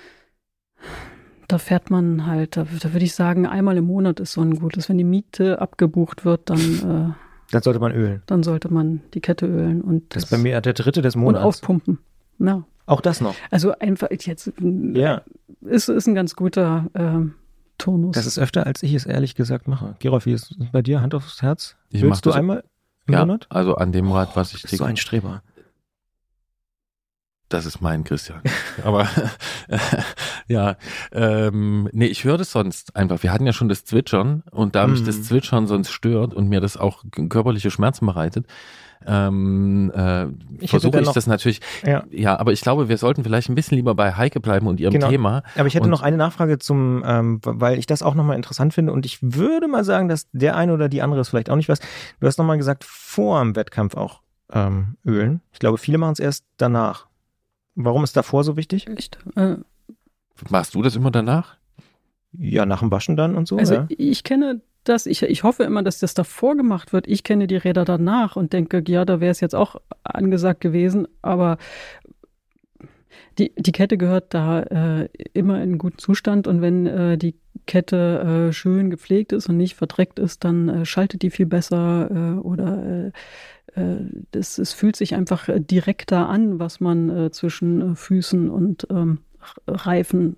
da fährt man halt, da, da würde ich sagen, einmal im Monat ist so ein gutes. Wenn die Miete abgebucht wird, dann, äh, dann sollte man ölen. Dann sollte man die Kette ölen. Und das ist bei mir der dritte des Monats. Und aufpumpen. Ja. Auch das noch? Also einfach jetzt ja. ist, ist ein ganz guter äh, Turnus. Das ist öfter, als ich es ehrlich gesagt mache. Gerolf, wie ist es bei dir? Hand aufs Herz? Ich Willst du das einmal im ja, Monat? Also an dem Rad, was ich kriege. So ein Streber. Das ist mein Christian. Aber äh, ja, ähm, nee, ich höre das sonst einfach. Wir hatten ja schon das Zwitschern und da mich mm. das Zwitschern sonst stört und mir das auch körperliche Schmerzen bereitet, ähm, äh, versuche ich noch, das natürlich. Ja. ja, aber ich glaube, wir sollten vielleicht ein bisschen lieber bei Heike bleiben und ihrem genau. Thema. Aber ich hätte und, noch eine Nachfrage zum, ähm, weil ich das auch nochmal interessant finde und ich würde mal sagen, dass der eine oder die andere es vielleicht auch nicht weiß. Du hast nochmal gesagt, vor dem Wettkampf auch ähm, ölen. Ich glaube, viele machen es erst danach. Warum ist davor so wichtig? Echt? Äh, Machst du das immer danach? Ja, nach dem Waschen dann und so. Also ja. ich kenne das, ich, ich hoffe immer, dass das davor gemacht wird. Ich kenne die Räder danach und denke, ja, da wäre es jetzt auch angesagt gewesen, aber die, die Kette gehört da äh, immer in guten Zustand und wenn äh, die Kette äh, schön gepflegt ist und nicht verdreckt ist, dann äh, schaltet die viel besser äh, oder äh, Das, es fühlt sich einfach direkter an, was man äh, zwischen äh, Füßen und ähm, Reifen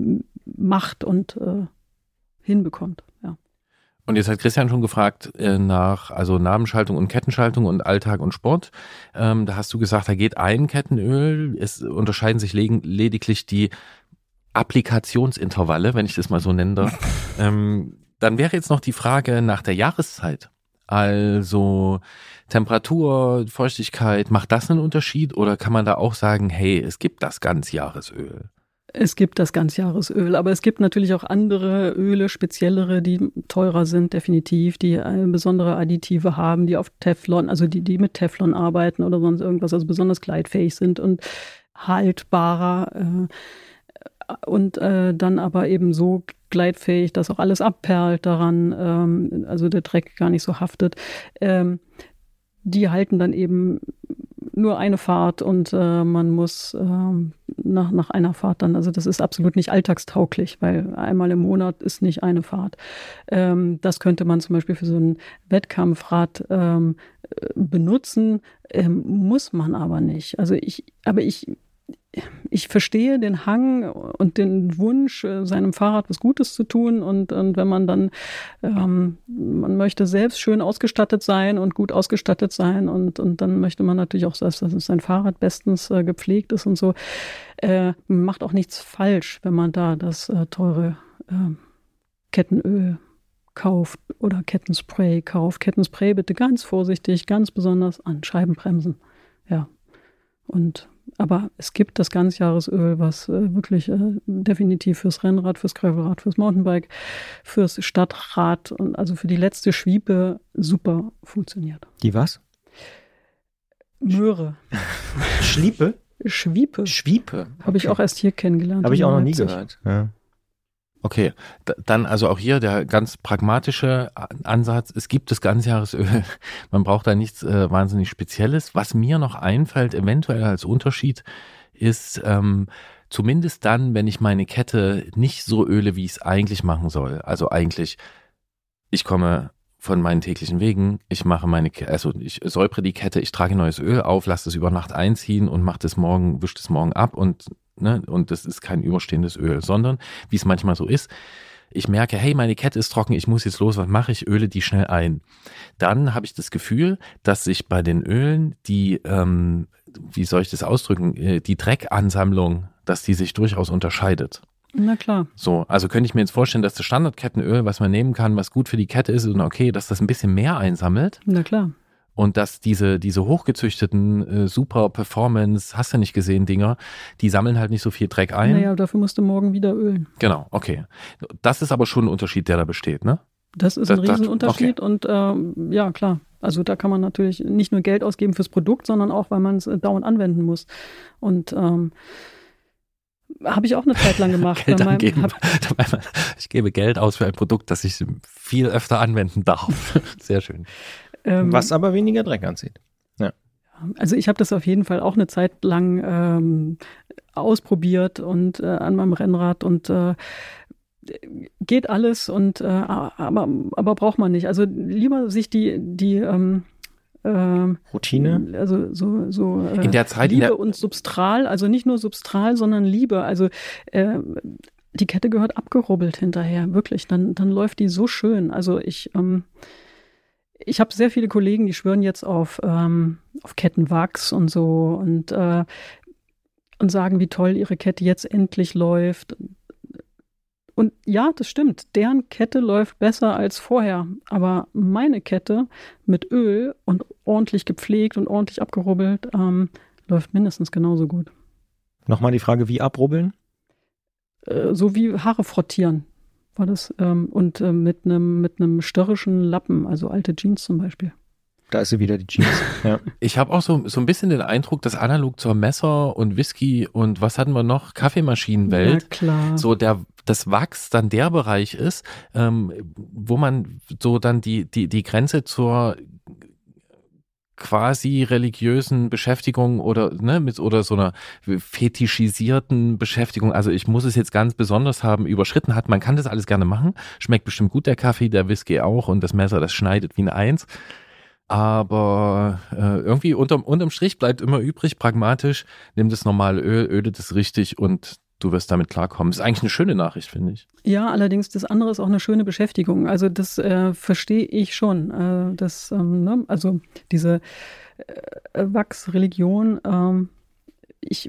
macht und äh, hinbekommt. Ja. Und jetzt hat Christian schon gefragt äh, nach also Nabenschaltung und Kettenschaltung und Alltag und Sport. Ähm, da hast du gesagt, da geht ein Kettenöl. Es unterscheiden sich legen, lediglich die Applikationsintervalle, wenn ich das mal so nennen darf. ähm, dann wäre jetzt noch die Frage nach der Jahreszeit. Also Temperatur, Feuchtigkeit, macht das einen Unterschied oder kann man da auch sagen, hey, es gibt das Ganzjahresöl? Es gibt das Ganzjahresöl, aber es gibt natürlich auch andere Öle, speziellere, die teurer sind, definitiv, die besondere Additive haben, die auf Teflon, also die, die mit Teflon arbeiten oder sonst irgendwas, also besonders gleitfähig sind und haltbarer äh, und äh, dann aber eben so gleitfähig, dass auch alles abperlt daran, ähm, also der Dreck gar nicht so haftet. Ähm, die halten dann eben nur eine Fahrt und äh, man muss ähm, nach, nach einer Fahrt dann, also das ist absolut nicht alltagstauglich, weil einmal im Monat ist nicht eine Fahrt. Ähm, das könnte man zum Beispiel für so ein Wettkampfrad ähm, benutzen, ähm, muss man aber nicht. Also ich, aber ich Ich verstehe den Hang und den Wunsch, seinem Fahrrad was Gutes zu tun und, und wenn man dann, ähm, man möchte selbst schön ausgestattet sein und gut ausgestattet sein und, und dann möchte man natürlich auch, dass, dass sein Fahrrad bestens äh, gepflegt ist und so. Äh, man macht auch nichts falsch, wenn man da das äh, teure äh, Kettenöl kauft oder Kettenspray kauft. Kettenspray bitte ganz vorsichtig, ganz besonders an Scheibenbremsen. Ja, und aber es gibt das Ganzjahresöl, was äh, wirklich äh, definitiv fürs Rennrad, fürs Gravelrad, fürs Mountainbike, fürs Stadtrad und also für die letzte Schwiepe super funktioniert. Die was? Möhre. Schliepe? Schwiepe. Schwiepe. Okay. Habe ich auch erst hier kennengelernt. Habe ich auch noch nie gehört. Ja. Okay, dann also auch hier der ganz pragmatische Ansatz, es gibt das Ganzjahresöl, man braucht da nichts äh, wahnsinnig Spezielles. Was mir noch einfällt, eventuell als Unterschied, ist ähm, zumindest dann, wenn ich meine Kette nicht so öle, wie ich es eigentlich machen soll. Also eigentlich, ich komme von meinen täglichen Wegen, ich mache meine, also ich säubere die Kette, ich trage neues Öl auf, lasse es über Nacht einziehen und mache das morgen, wische das morgen ab und Ne, und das ist kein überstehendes Öl, sondern, wie es manchmal so ist, ich merke, hey, meine Kette ist trocken, ich muss jetzt los, was mache ich? Öle die schnell ein. Dann habe ich das Gefühl, dass sich bei den Ölen die, ähm, wie soll ich das ausdrücken, die Dreckansammlung, dass die sich durchaus unterscheidet. Na klar. So, also könnte ich mir jetzt vorstellen, dass das Standardkettenöl, was man nehmen kann, was gut für die Kette ist, und okay, dass das ein bisschen mehr einsammelt. Na klar. Und dass diese, diese hochgezüchteten, äh, super Performance, hast du nicht gesehen, Dinger, die sammeln halt nicht so viel Dreck ein. Naja, dafür musst du morgen wieder ölen. Genau, okay. Das ist aber schon ein Unterschied, der da besteht, ne? Das ist Das- ein das- Riesenunterschied okay. und ähm, ja, klar. Also da kann man natürlich nicht nur Geld ausgeben fürs Produkt, sondern auch, weil man es äh, dauernd anwenden muss. Und ähm, habe ich auch eine Zeit lang gemacht. Geld bei meinem- angeben. hab, Ich gebe Geld aus für ein Produkt, das ich viel öfter anwenden darf. Sehr schön. ähm, Was aber weniger Dreck anzieht. Also ich habe das auf jeden Fall auch eine Zeit lang ähm, ausprobiert und äh, an meinem Rennrad und äh, geht alles und äh, aber, aber braucht man nicht. Also lieber sich die, die ähm, ähm, Routine? also so, so äh, In der Zeit, in Liebe der- und Substral, also nicht nur Substral, sondern Liebe. Also äh, die Kette gehört abgerubbelt hinterher, wirklich. Dann, dann läuft die so schön. Also ich ähm, ich habe sehr viele Kollegen, die schwören jetzt auf, ähm, auf Kettenwachs und so und, äh, und sagen, wie toll ihre Kette jetzt endlich läuft. Und ja, das stimmt, deren Kette läuft besser als vorher. Aber meine Kette mit Öl und ordentlich gepflegt und ordentlich abgerubbelt ähm, läuft mindestens genauso gut. Nochmal die Frage, wie abrubbeln? Äh, so wie Haare frottieren war das. Ähm, und äh, mit einem mit einem störrischen Lappen, also alte Jeans zum Beispiel. Da ist sie wieder, die Jeans. Ja. Ich habe auch so, so ein bisschen den Eindruck, dass analog zur Messer- und Whisky- und was hatten wir noch? Kaffeemaschinenwelt. Ja, klar. So der, das Wachs dann der Bereich ist, ähm, wo man so dann die, die, die Grenze zur quasi religiösen Beschäftigung oder ne mit oder so einer fetischisierten Beschäftigung, also ich muss es jetzt ganz besonders haben, überschritten hat. Man kann das alles gerne machen, schmeckt bestimmt gut der Kaffee, der Whisky auch und das Messer, das schneidet wie ein Eins. Aber äh, irgendwie unterm, unterm Strich bleibt immer übrig, pragmatisch, nimm das normale Öl, öle das richtig und du wirst damit klarkommen. Ist eigentlich eine schöne Nachricht, finde ich. Ja, allerdings das andere ist auch eine schöne Beschäftigung. Also das äh, verstehe ich schon. Äh, das, ähm, ne? Also diese äh, Wachsreligion, ähm, ich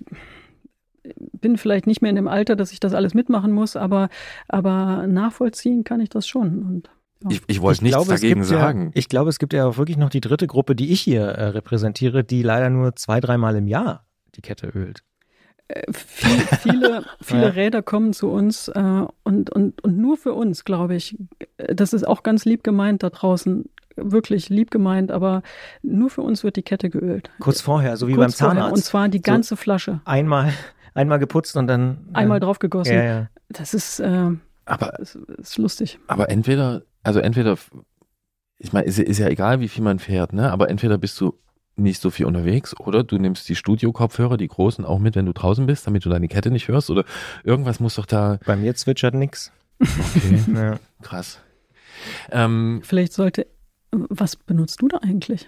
bin vielleicht nicht mehr in dem Alter, dass ich das alles mitmachen muss, aber, aber nachvollziehen kann ich das schon. Und ja. Ich, ich wollte Ich nichts glaube, es dagegen gibt ja, sagen. ich glaube, es gibt ja auch wirklich noch die dritte Gruppe, die ich hier äh, repräsentiere, die leider nur zwei, dreimal im Jahr die Kette ölt. Äh, viel, viele viele Ja. Räder kommen zu uns äh, und, und, und nur für uns, glaube ich. Das ist auch ganz lieb gemeint da draußen. Wirklich lieb gemeint, aber nur für uns wird die Kette geölt. Kurz vorher, so wie Kurz beim vorher. Zahnarzt. Und zwar die ganze Flasche. Einmal, einmal geputzt und dann äh, Einmal drauf gegossen. Ja, ja. Das ist, äh, Aber, das ist lustig. aber entweder, also entweder, ich meine, ist, ist ja egal, wie viel man fährt, ne? Aber entweder bist du nicht so viel unterwegs oder du nimmst die Studio-Kopfhörer, die großen, auch mit, wenn du draußen bist, damit du deine Kette nicht hörst oder irgendwas muss doch da. Bei mir zwitschert nix. Okay, Ja. krass. Ähm, Vielleicht sollte, was benutzt du da eigentlich?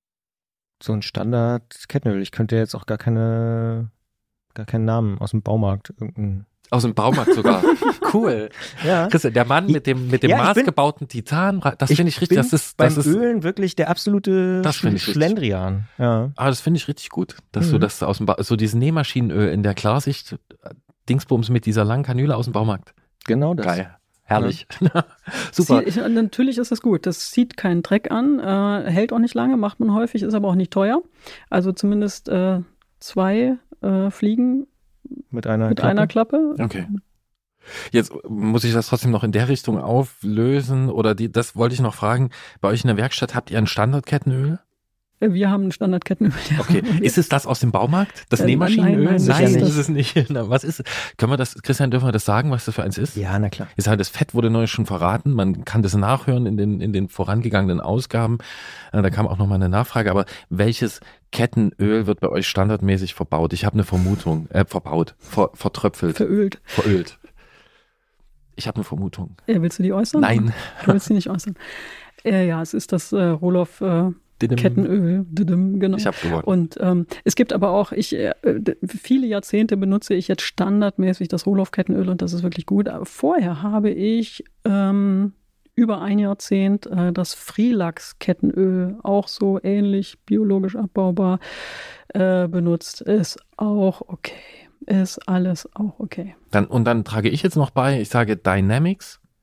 So ein Standard-Kettenöl. Ich könnte jetzt auch gar keine, gar keinen Namen aus dem Baumarkt. Irgendein. aus dem Baumarkt sogar. Cool. Ja. Christian, der Mann mit dem, mit dem Ja, ich bin- maßgebauten Titan, das finde ich richtig, bin das ist, beim das ist, Ölen wirklich der absolute Das finde ich richtig. Schlendrian. Ja. ah, das finde ich richtig gut, dass du Mhm. das aus dem, ba so dieses Nähmaschinenöl in der Klarsicht, äh, Dingsbums mit dieser langen Kanüle aus dem Baumarkt. Genau das. Geil. Herrlich. Super. Sie, ich, natürlich ist das gut. Das zieht keinen Dreck an, äh, hält auch nicht lange, macht man häufig, ist aber auch nicht teuer. Also zumindest äh, zwei äh, Fliegen Mit einer mit Klappe. einer Klappe. Okay. Jetzt muss ich das trotzdem noch in der Richtung auflösen oder die, das wollte ich noch fragen. Bei euch in der Werkstatt habt ihr ein Standardkettenöl? Äh, Wir haben ein Standardkettenöl. Ja. Okay. Ist es das aus dem Baumarkt? Das Äh, Nähmaschinenöl? nein, nein, sicher nein nicht. ist es nicht. Na, was ist? Können wir das, Christian, dürfen wir das sagen, was das für eins ist? Ja, na klar. Ist halt das Fett wurde neu schon verraten. Man kann das nachhören in den, in den vorangegangenen Ausgaben. Äh, Da kam auch noch mal eine Nachfrage. Aber welches Kettenöl wird bei euch standardmäßig verbaut? Ich habe eine Vermutung. Äh, verbaut. Ver, vertröpfelt. Verölt. Verölt. Ich habe eine Vermutung. Ja, willst du die äußern? Nein. Du willst sie nicht äußern. Äh, ja, es ist das äh, Rohloff äh, Didim. Kettenöl. Didim, genau. Ich habe gewonnen. Und ähm, es gibt aber auch, ich äh, d- viele Jahrzehnte benutze ich jetzt standardmäßig das Rohloff-Kettenöl und das ist wirklich gut. Aber vorher habe ich ähm, über ein Jahrzehnt äh, das Freelachs-Kettenöl, auch so ähnlich biologisch abbaubar, äh, benutzt. Ist auch okay. Ist alles auch okay. Dann, und dann trage ich jetzt noch bei, ich sage Dynamics.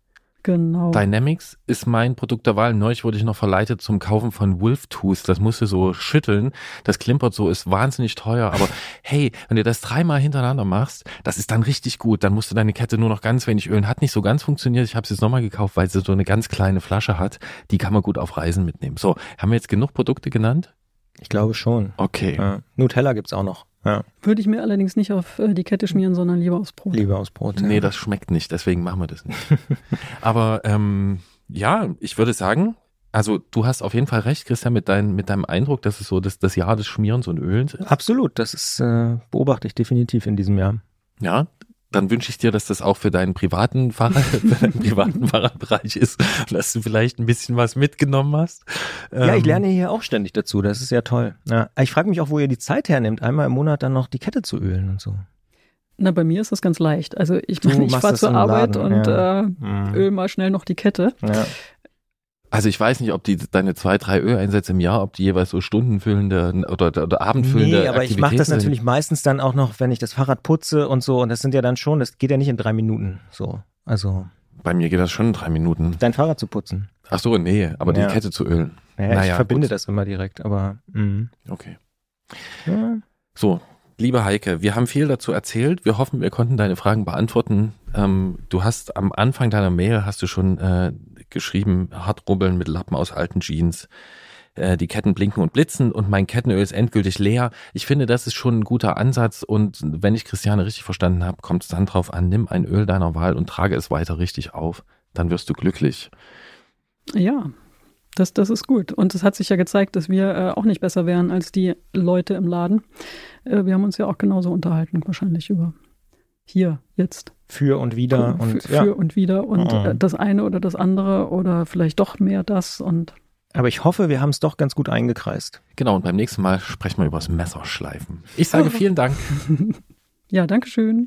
Genau. Dynamics ist mein Produkt der Wahl. Neulich wurde ich noch verleitet zum Kaufen von Wolf Tooth. Das musst du so schütteln. Das klimpert so, ist wahnsinnig teuer. Aber hey, wenn du das dreimal hintereinander machst, das ist dann richtig gut. Dann musst du deine Kette nur noch ganz wenig ölen. Hat nicht so ganz funktioniert. Ich habe es jetzt nochmal gekauft, weil sie so eine ganz kleine Flasche hat. Die kann man gut auf Reisen mitnehmen. So, haben wir jetzt genug Produkte genannt? Ich glaube schon. Okay. Ja. Nutella gibt's auch noch. Ja. Würde ich mir allerdings nicht auf äh, die Kette schmieren, sondern lieber aufs Brot. Lieber aufs Brot. Nee, ja. das schmeckt nicht, deswegen machen wir das nicht. Aber ähm, ja, ich würde sagen, also du hast auf jeden Fall recht, Christian, mit, dein, mit deinem Eindruck, dass es so das, das Jahr des Schmierens und Ölens ist. Absolut, das ist äh, beobachte ich definitiv in diesem Jahr. Ja, dann wünsche ich dir, dass das auch für deinen privaten Fahrrad, für deinen privaten Fahrradbereich ist, dass du vielleicht ein bisschen was mitgenommen hast. Ja, Ähm, ich lerne hier auch ständig dazu, das ist ja toll. Ja. Ich frage mich auch, wo ihr die Zeit hernimmt, einmal im Monat dann noch die Kette zu ölen und so. Na, bei mir ist das ganz leicht. Also ich, Du ich machst fahre das zur im Arbeit Laden, und ja. äh, Mhm. öl mal schnell noch die Kette. Ja. Also ich weiß nicht, ob die deine zwei, drei Öleinsätze im Jahr, ob die jeweils so stundenfüllende oder, oder abendfüllende Nee, aber ich mache das Aktivitäten sind. natürlich meistens dann auch noch, wenn ich das Fahrrad putze und so. Und das sind ja dann schon, das geht ja nicht in drei Minuten so. Also Bei mir geht das schon in drei Minuten. dein Fahrrad zu putzen. Ach so, nee, aber Ja. die Kette zu ölen. Naja, Naja, ich verbinde gut. das immer direkt, aber mh. Okay. Ja. So, liebe Heike, wir haben viel dazu erzählt. Wir hoffen, wir konnten deine Fragen beantworten. Ähm, du hast am Anfang deiner Mail hast du schon äh, geschrieben, hart rubbeln mit Lappen aus alten Jeans. Äh, die Ketten blinken und blitzen und mein Kettenöl ist endgültig leer. Ich finde, das ist schon ein guter Ansatz und wenn ich Christiane richtig verstanden habe, kommt es dann drauf an, nimm ein Öl deiner Wahl und trage es weiter richtig auf. Dann wirst du glücklich. Ja, das, das ist gut. Und es hat sich ja gezeigt, dass wir äh, auch nicht besser wären als die Leute im Laden. Äh, wir haben uns ja auch genauso unterhalten, wahrscheinlich über hier, jetzt. Für und wieder für, und für, ja. für und wieder und Mhm. äh, das eine oder das andere oder vielleicht doch mehr das und Aber ich hoffe, wir haben es doch ganz gut eingekreist. Genau, und beim nächsten Mal sprechen wir über das Messerschleifen. Ich sage vielen Dank. ja, dankeschön.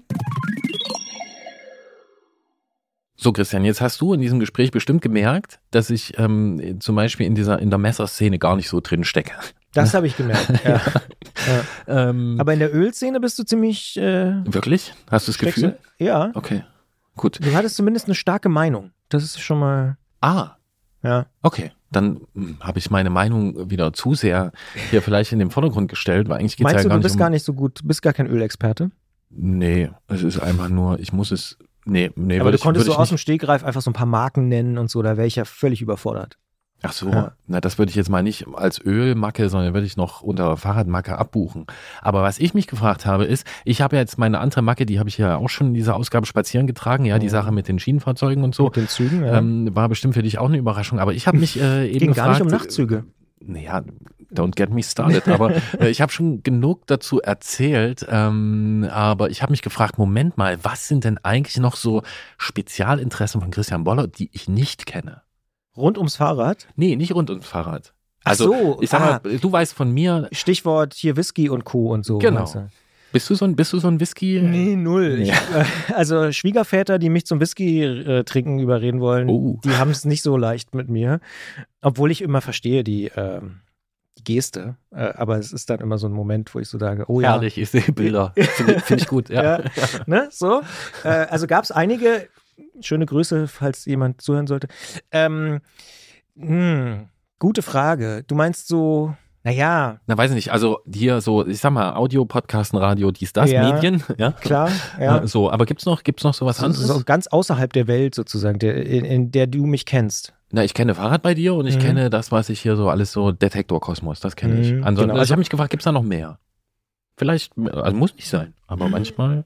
So, Christian, jetzt hast du in diesem Gespräch bestimmt gemerkt, dass ich ähm, zum Beispiel in dieser in der Messerszene gar nicht so drin stecke. Das habe ich gemerkt. Ja. Ja. Ähm, Aber in der Ölszene bist du ziemlich äh, wirklich? Hast du das steckst Gefühl? du- Ja. Okay, gut. Du hattest zumindest eine starke Meinung. Das ist schon mal. Ah, Ja. okay. Dann hm, habe ich meine Meinung wieder zu sehr hier vielleicht in den Vordergrund gestellt, weil eigentlich geht es Meinst ja du, gar du nicht bist um... gar nicht so gut, bist gar kein Ölexperte? Nee, es ist einfach nur, ich muss es... Nee, nee, Aber würde du ich, konntest würde so ich aus dem nicht... Stegreif einfach so ein paar Marken nennen und so, da wäre ich ja völlig überfordert. Ach so, Ja. na das würde ich jetzt mal nicht als Ölmacke, sondern würde ich noch unter Fahrradmacke abbuchen. Aber was ich mich gefragt habe ist, ich habe ja jetzt meine andere Macke, die habe ich ja auch schon in dieser Ausgabe spazieren getragen, ja, die Mhm. Sache mit den Schienenfahrzeugen und so. Mit den Zügen, ja. Ähm, war bestimmt für dich auch eine Überraschung, aber ich habe mich äh, eben Ging gefragt, gar nicht um Nachtzüge. Naja, don't get me started, aber äh, ich habe schon genug dazu erzählt, ähm, aber ich habe mich gefragt, Moment mal, was sind denn eigentlich noch so Spezialinteressen von Christian Boller, die ich nicht kenne? Rund ums Fahrrad? Nee, nicht rund ums Fahrrad. Ach Also, so, ich sag ah. mal, du weißt von mir, Stichwort hier Whisky und Co. und so. Genau. weißt du. bist du so ein, bist du so ein Whisky? Nee, null. Ich, Ja. äh, also Schwiegerväter, die mich zum Whisky äh, trinken überreden wollen, Oh. die haben es nicht so leicht mit mir. Obwohl ich immer verstehe die, ähm, die Geste. Äh, aber es ist dann immer so ein Moment, wo ich so sage, oh ja. Herrlich, ich sehe Bilder. Finde ich, find ich gut, ja. Ja, ne, so. Äh, also gab es einige, schöne Grüße, falls jemand zuhören sollte. Ähm, hm, gute Frage. Du meinst so, naja, Na, weiß ich nicht, also hier so, ich sag mal, Audio, Podcasten, Radio, dies, das, Ja. Medien, ja. klar, ja. Äh, So, aber gibt's noch, gibt's noch sowas So, anderes? so ganz außerhalb der Welt sozusagen, der, in, in der du mich kennst. Na, ich kenne Fahrrad bei dir und ich Mhm. kenne das, was ich hier so alles so Detektorkosmos, das kenne ich. Mhm, Ansonsten, genau. also ich habe mich gefragt, gibt's da noch mehr? Vielleicht, also muss nicht sein, aber Mhm. manchmal.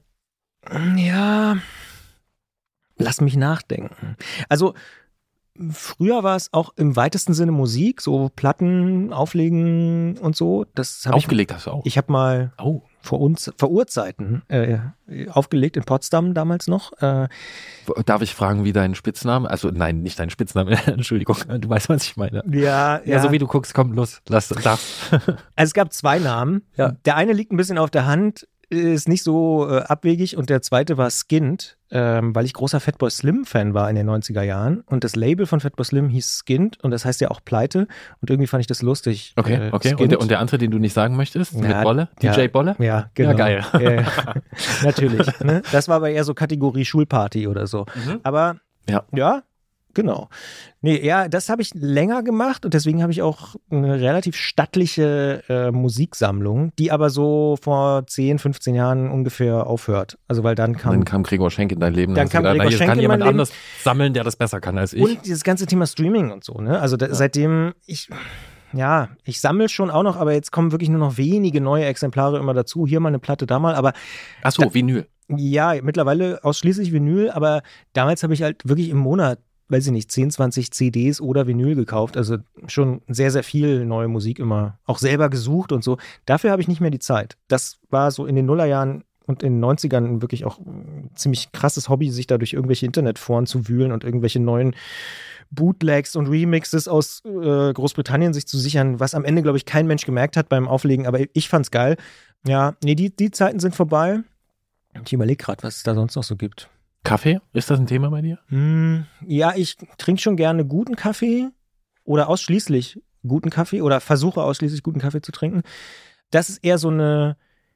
Ja, lass mich nachdenken. Also früher war es auch im weitesten Sinne Musik, so Platten auflegen und so. Das habe ich. Aufgelegt hast du auch. Ich habe mal oh. vor uns, vor Urzeiten äh, aufgelegt in Potsdam damals noch. Äh, Darf ich fragen, wie dein Spitzname, also nein, nicht dein Spitzname, Entschuldigung, du weißt, was ich meine. ja, Ja, so wie du guckst, komm, los, lass, darf. Also es gab zwei Namen. Ja. Der eine liegt ein bisschen auf der Hand, ist nicht so äh, abwegig und der zweite war Skint, ähm, weil ich großer Fatboy Slim-Fan war in den neunziger Jahren und das Label von Fatboy Slim hieß Skint und das heißt ja auch Pleite und irgendwie fand ich das lustig. Okay, äh, okay. Skint. Und der, und der andere, den du nicht sagen möchtest, mit Ja, Bolle? D J ja. Bolle? Ja, genau. Ja, geil. Ja, ja. Natürlich. Ne? Das war aber eher so Kategorie Schulparty oder so. Mhm. Aber Ja. ja, Genau. Nee, ja, das habe ich länger gemacht und deswegen habe ich auch eine relativ stattliche äh, Musiksammlung, die aber so vor zehn, fünfzehn Jahren ungefähr aufhört. Also weil dann kam... Dann kam Gregor Schenk in dein Leben. Dann kam gedacht, Gregor na, Schenk kann in jemand mein Leben. anders sammeln, der das besser kann als ich. Und dieses ganze Thema Streaming und so, ne? Also da, ja. seitdem ich... Ja, ich sammle schon auch noch, aber jetzt kommen wirklich nur noch wenige neue Exemplare immer dazu. Hier mal eine Platte, da mal, aber... Ach so, da, Vinyl. Ja, mittlerweile ausschließlich Vinyl, aber damals habe ich halt wirklich im Monat, weiß ich nicht, zehn, zwanzig C Ds oder Vinyl gekauft. Also schon sehr, sehr viel neue Musik immer auch selber gesucht und so. Dafür habe ich nicht mehr die Zeit. Das war so in den Nullerjahren und in den neunzigern wirklich auch ein ziemlich krasses Hobby, sich da durch irgendwelche Internetforen zu wühlen und irgendwelche neuen Bootlegs und Remixes aus äh, Großbritannien sich zu sichern, was am Ende, glaube ich, kein Mensch gemerkt hat beim Auflegen, aber ich fand's geil. Ja, nee, die, die Zeiten sind vorbei. Ich überlege gerade, was es da sonst noch so gibt. Kaffee? Ist das ein Thema bei dir? Mm, ja, ich trinke schon gerne guten Kaffee oder ausschließlich guten Kaffee oder versuche ausschließlich guten Kaffee zu trinken. Das ist eher so eine,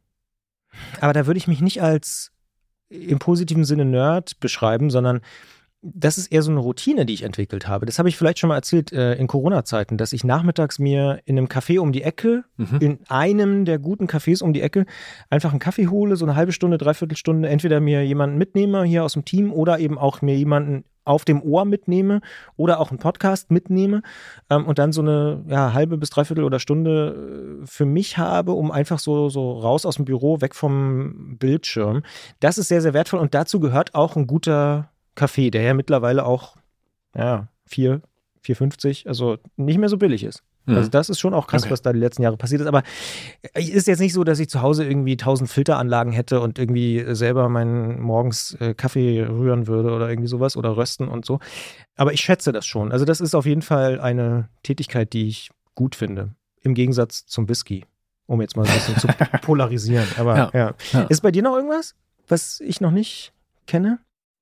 aber da würde ich mich nicht als im positiven Sinne Nerd beschreiben, sondern das ist eher so eine Routine, die ich entwickelt habe. Das habe ich vielleicht schon mal erzählt äh, in Corona-Zeiten, dass ich nachmittags mir in einem Café um die Ecke, mhm. in einem der guten Cafés um die Ecke, einfach einen Kaffee hole, so eine halbe Stunde, dreiviertel Stunde, entweder mir jemanden mitnehme hier aus dem Team oder eben auch mir jemanden auf dem Ohr mitnehme oder auch einen Podcast mitnehme ähm, und dann so eine ja, halbe bis dreiviertel oder Stunde für mich habe, um einfach so, so raus aus dem Büro, weg vom Bildschirm. Das ist sehr, sehr wertvoll und dazu gehört auch ein guter Kaffee, der ja mittlerweile auch ja, vier, vier fünfzig, also nicht mehr so billig ist. Mhm. Also das ist schon auch krass, okay. was da die letzten Jahre passiert ist. Aber es ist jetzt nicht so, dass ich zu Hause irgendwie tausend Filteranlagen hätte und irgendwie selber meinen morgens äh, Kaffee rühren würde oder irgendwie sowas oder rösten und so. Aber ich schätze das schon. Also das ist auf jeden Fall eine Tätigkeit, die ich gut finde. Im Gegensatz zum Whisky, um jetzt mal ein bisschen zu polarisieren. Aber ja. Ja. Ja. Ist bei dir noch irgendwas, was ich noch nicht kenne?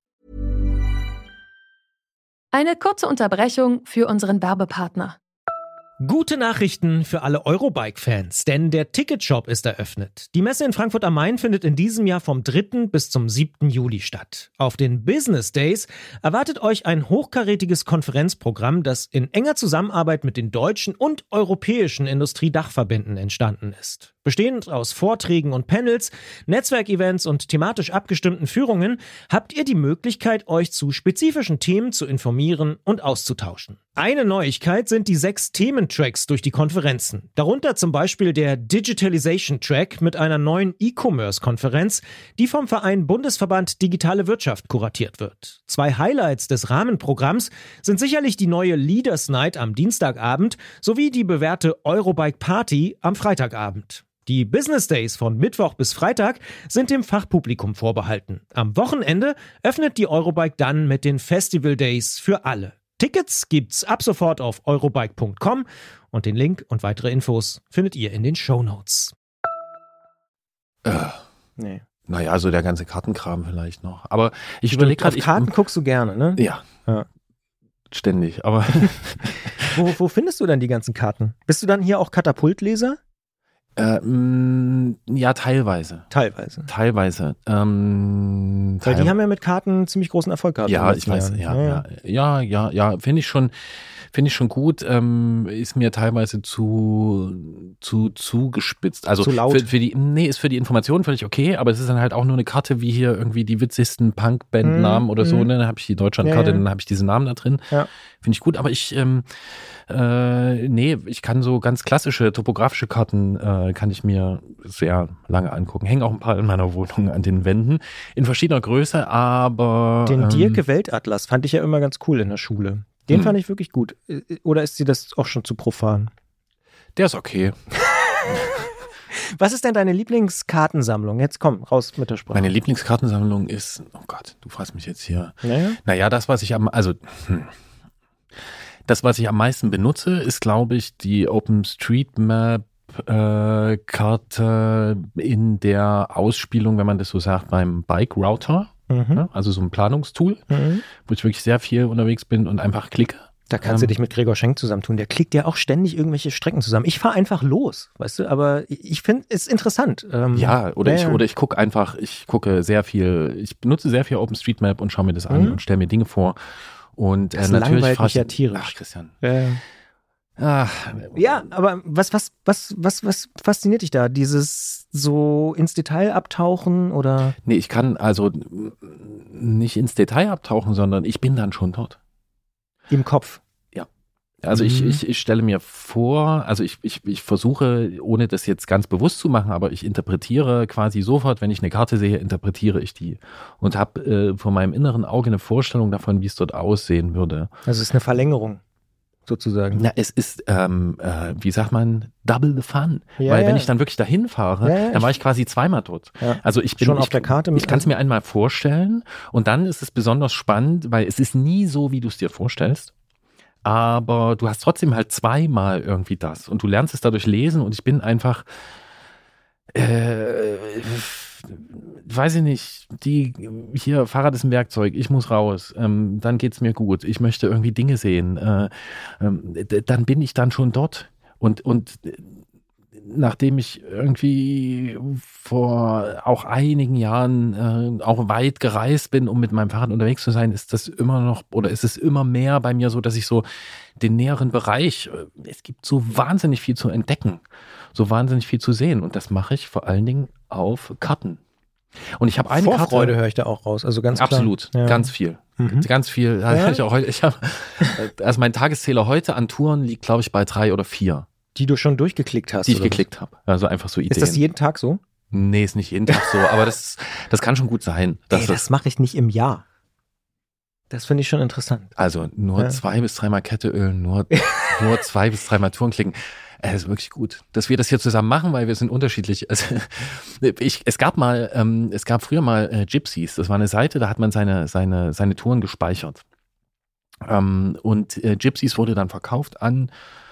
Eine kurze Unterbrechung für unseren Werbepartner. Gute Nachrichten für alle Eurobike-Fans, denn der Ticketshop ist eröffnet. Die Messe in Frankfurt am Main findet in diesem Jahr vom dritten bis zum siebten Juli statt. Auf den Business Days erwartet euch ein hochkarätiges Konferenzprogramm, das in enger Zusammenarbeit mit den deutschen und europäischen Industriedachverbänden entstanden ist. Bestehend aus Vorträgen und Panels, Netzwerkevents und thematisch abgestimmten Führungen habt ihr die Möglichkeit, euch zu spezifischen Themen zu informieren und auszutauschen. Eine Neuigkeit sind die sechs Thementracks durch die Konferenzen. Darunter zum Beispiel der Digitalization Track mit einer neuen E-Commerce-Konferenz, die vom Verein Bundesverband Digitale Wirtschaft kuratiert wird. Zwei Highlights des Rahmenprogramms sind sicherlich die neue Leaders Night am Dienstagabend sowie die bewährte Eurobike Party am Freitagabend. Die Business Days von Mittwoch bis Freitag sind dem Fachpublikum vorbehalten. Am Wochenende öffnet die Eurobike dann mit den Festival Days für alle. Tickets gibt's ab sofort auf eurobike punkt com und den Link und weitere Infos findet ihr in den Shownotes. Äh, nee. Naja, so der ganze Kartenkram vielleicht noch. Aber ich überlege gerade... Auf Karten ich, guckst du gerne, ne? Ja. ja. Ständig, aber... wo, wo findest du denn die ganzen Karten? Bist du dann hier auch Katapultleser? Äh, mh, ja, teilweise. Teilweise. Teilweise. Ähm, Weil die haben ja mit Karten ziemlich großen Erfolg gehabt. Ja, ich weiß. Ja, ja, ja, ja, ja. Finde ich schon, finde ich schon gut. Ähm, ist mir teilweise zu, zu, zu gespitzt. Also zu laut. Für, für die, nee, ist für die Information völlig okay, aber es ist dann halt auch nur eine Karte, wie hier irgendwie die witzigsten Punk-Band-Namen mm, oder so. Mm. Ne? Dann habe ich die Deutschlandkarte, ja, ja. dann habe ich diese Namen da drin. Ja. Finde ich gut, aber ich, ähm, äh, nee, ich kann so ganz klassische topografische Karten, äh, kann ich mir sehr lange angucken. Hängen auch ein paar in meiner Wohnung an den Wänden, in verschiedener Größe, aber... Den ähm, Dirke Weltatlas fand ich ja immer ganz cool in der Schule. Den hm. fand ich wirklich gut. Oder ist dir das auch schon zu profan? Der ist okay. Was ist denn deine Lieblingskartensammlung? Jetzt komm, raus mit der Sprache. Meine Lieblingskartensammlung ist, oh Gott, du fragst mich jetzt hier. Naja, naja das, was ich am, also... Hm. Das, was ich am meisten benutze, ist, glaube ich, die OpenStreetMap äh, Karte in der Ausspielung, wenn man das so sagt, beim Bike Router. Mhm. Ja, also so ein Planungstool, mhm. wo ich wirklich sehr viel unterwegs bin und einfach klicke. Da kannst ähm, du dich mit Gregor Schenk zusammentun. Der klickt ja auch ständig irgendwelche Strecken zusammen. Ich fahre einfach los, weißt du, aber ich finde es interessant. Ähm, ja, oder äh, ich, oder ich gucke einfach, ich gucke sehr viel, ich benutze sehr viel OpenStreetMap und schaue mir das an mhm. und stelle mir Dinge vor. Und äh, Das natürlich langweilt frag mich ich, ja tierisch. Ach, Christian. Äh. Ach, Ja, aber was, was, was, was, was fasziniert dich da? Dieses so ins Detail abtauchen oder? nee, ich kann also nicht ins Detail abtauchen, sondern ich bin dann schon dort. Im Kopf. Also ich, Mhm. ich, ich stelle mir vor, also ich, ich, ich versuche, ohne das jetzt ganz bewusst zu machen, aber ich interpretiere quasi sofort, wenn ich eine Karte sehe, interpretiere ich die und habe äh, vor meinem inneren Auge eine Vorstellung davon, wie es dort aussehen würde. Also es ist eine Verlängerung sozusagen. Na, es ist, ähm, äh, wie sagt man, double the fun. Ja, Weil ja. wenn ich dann wirklich dahin fahre, Ja, ja, dann war ich- ich quasi zweimal dort. Ja. Also ich bin Schon auf ich, der Karte? Ich kann es mir einmal vorstellen und dann ist es besonders spannend, weil es ist nie so, wie du es dir vorstellst. Aber du hast trotzdem halt zweimal irgendwie das und du lernst es dadurch lesen und ich bin einfach, äh, weiß ich nicht, die hier, Fahrrad ist ein Werkzeug, ich muss raus, ähm, dann geht's mir gut, ich möchte irgendwie Dinge sehen, äh, ähm, d- dann bin ich dann schon dort und, und nachdem ich irgendwie vor auch einigen Jahren äh, auch weit gereist bin, um mit meinem Fahrrad unterwegs zu sein, ist das immer noch oder ist es immer mehr bei mir so, dass ich so den näheren Bereich, äh, es gibt so wahnsinnig viel zu entdecken, so wahnsinnig viel zu sehen und das mache ich vor allen Dingen auf Karten. Und ich habe eine Vorfreude Karte. höre ich da auch raus. Also ganz klar. Absolut, Ja. ganz viel. Mhm. Ganz viel. Ja. Ja? Ich auch heute, ich hab, also mein Tageszähler heute an Touren liegt, glaube ich, bei drei oder vier. Die du schon durchgeklickt hast. Die ich oder was? geklickt habe. Also einfach so Ideen. Ist das jeden Tag so? Nee, ist nicht jeden Tag so, aber das, das kann schon gut sein. Dass Ey, das, das mache ich nicht im Jahr. Das finde ich schon interessant. also nur Ja. zwei bis dreimal Kette ölen, nur, nur zwei bis dreimal Touren klicken. Es ist wirklich gut, dass wir das hier zusammen machen, weil wir sind unterschiedlich. Also, ich, es gab mal, ähm, es gab früher mal äh, Gypsies. Das war eine Seite, da hat man seine, seine, seine Touren gespeichert. Ähm, und äh, Gypsies wurde dann verkauft an,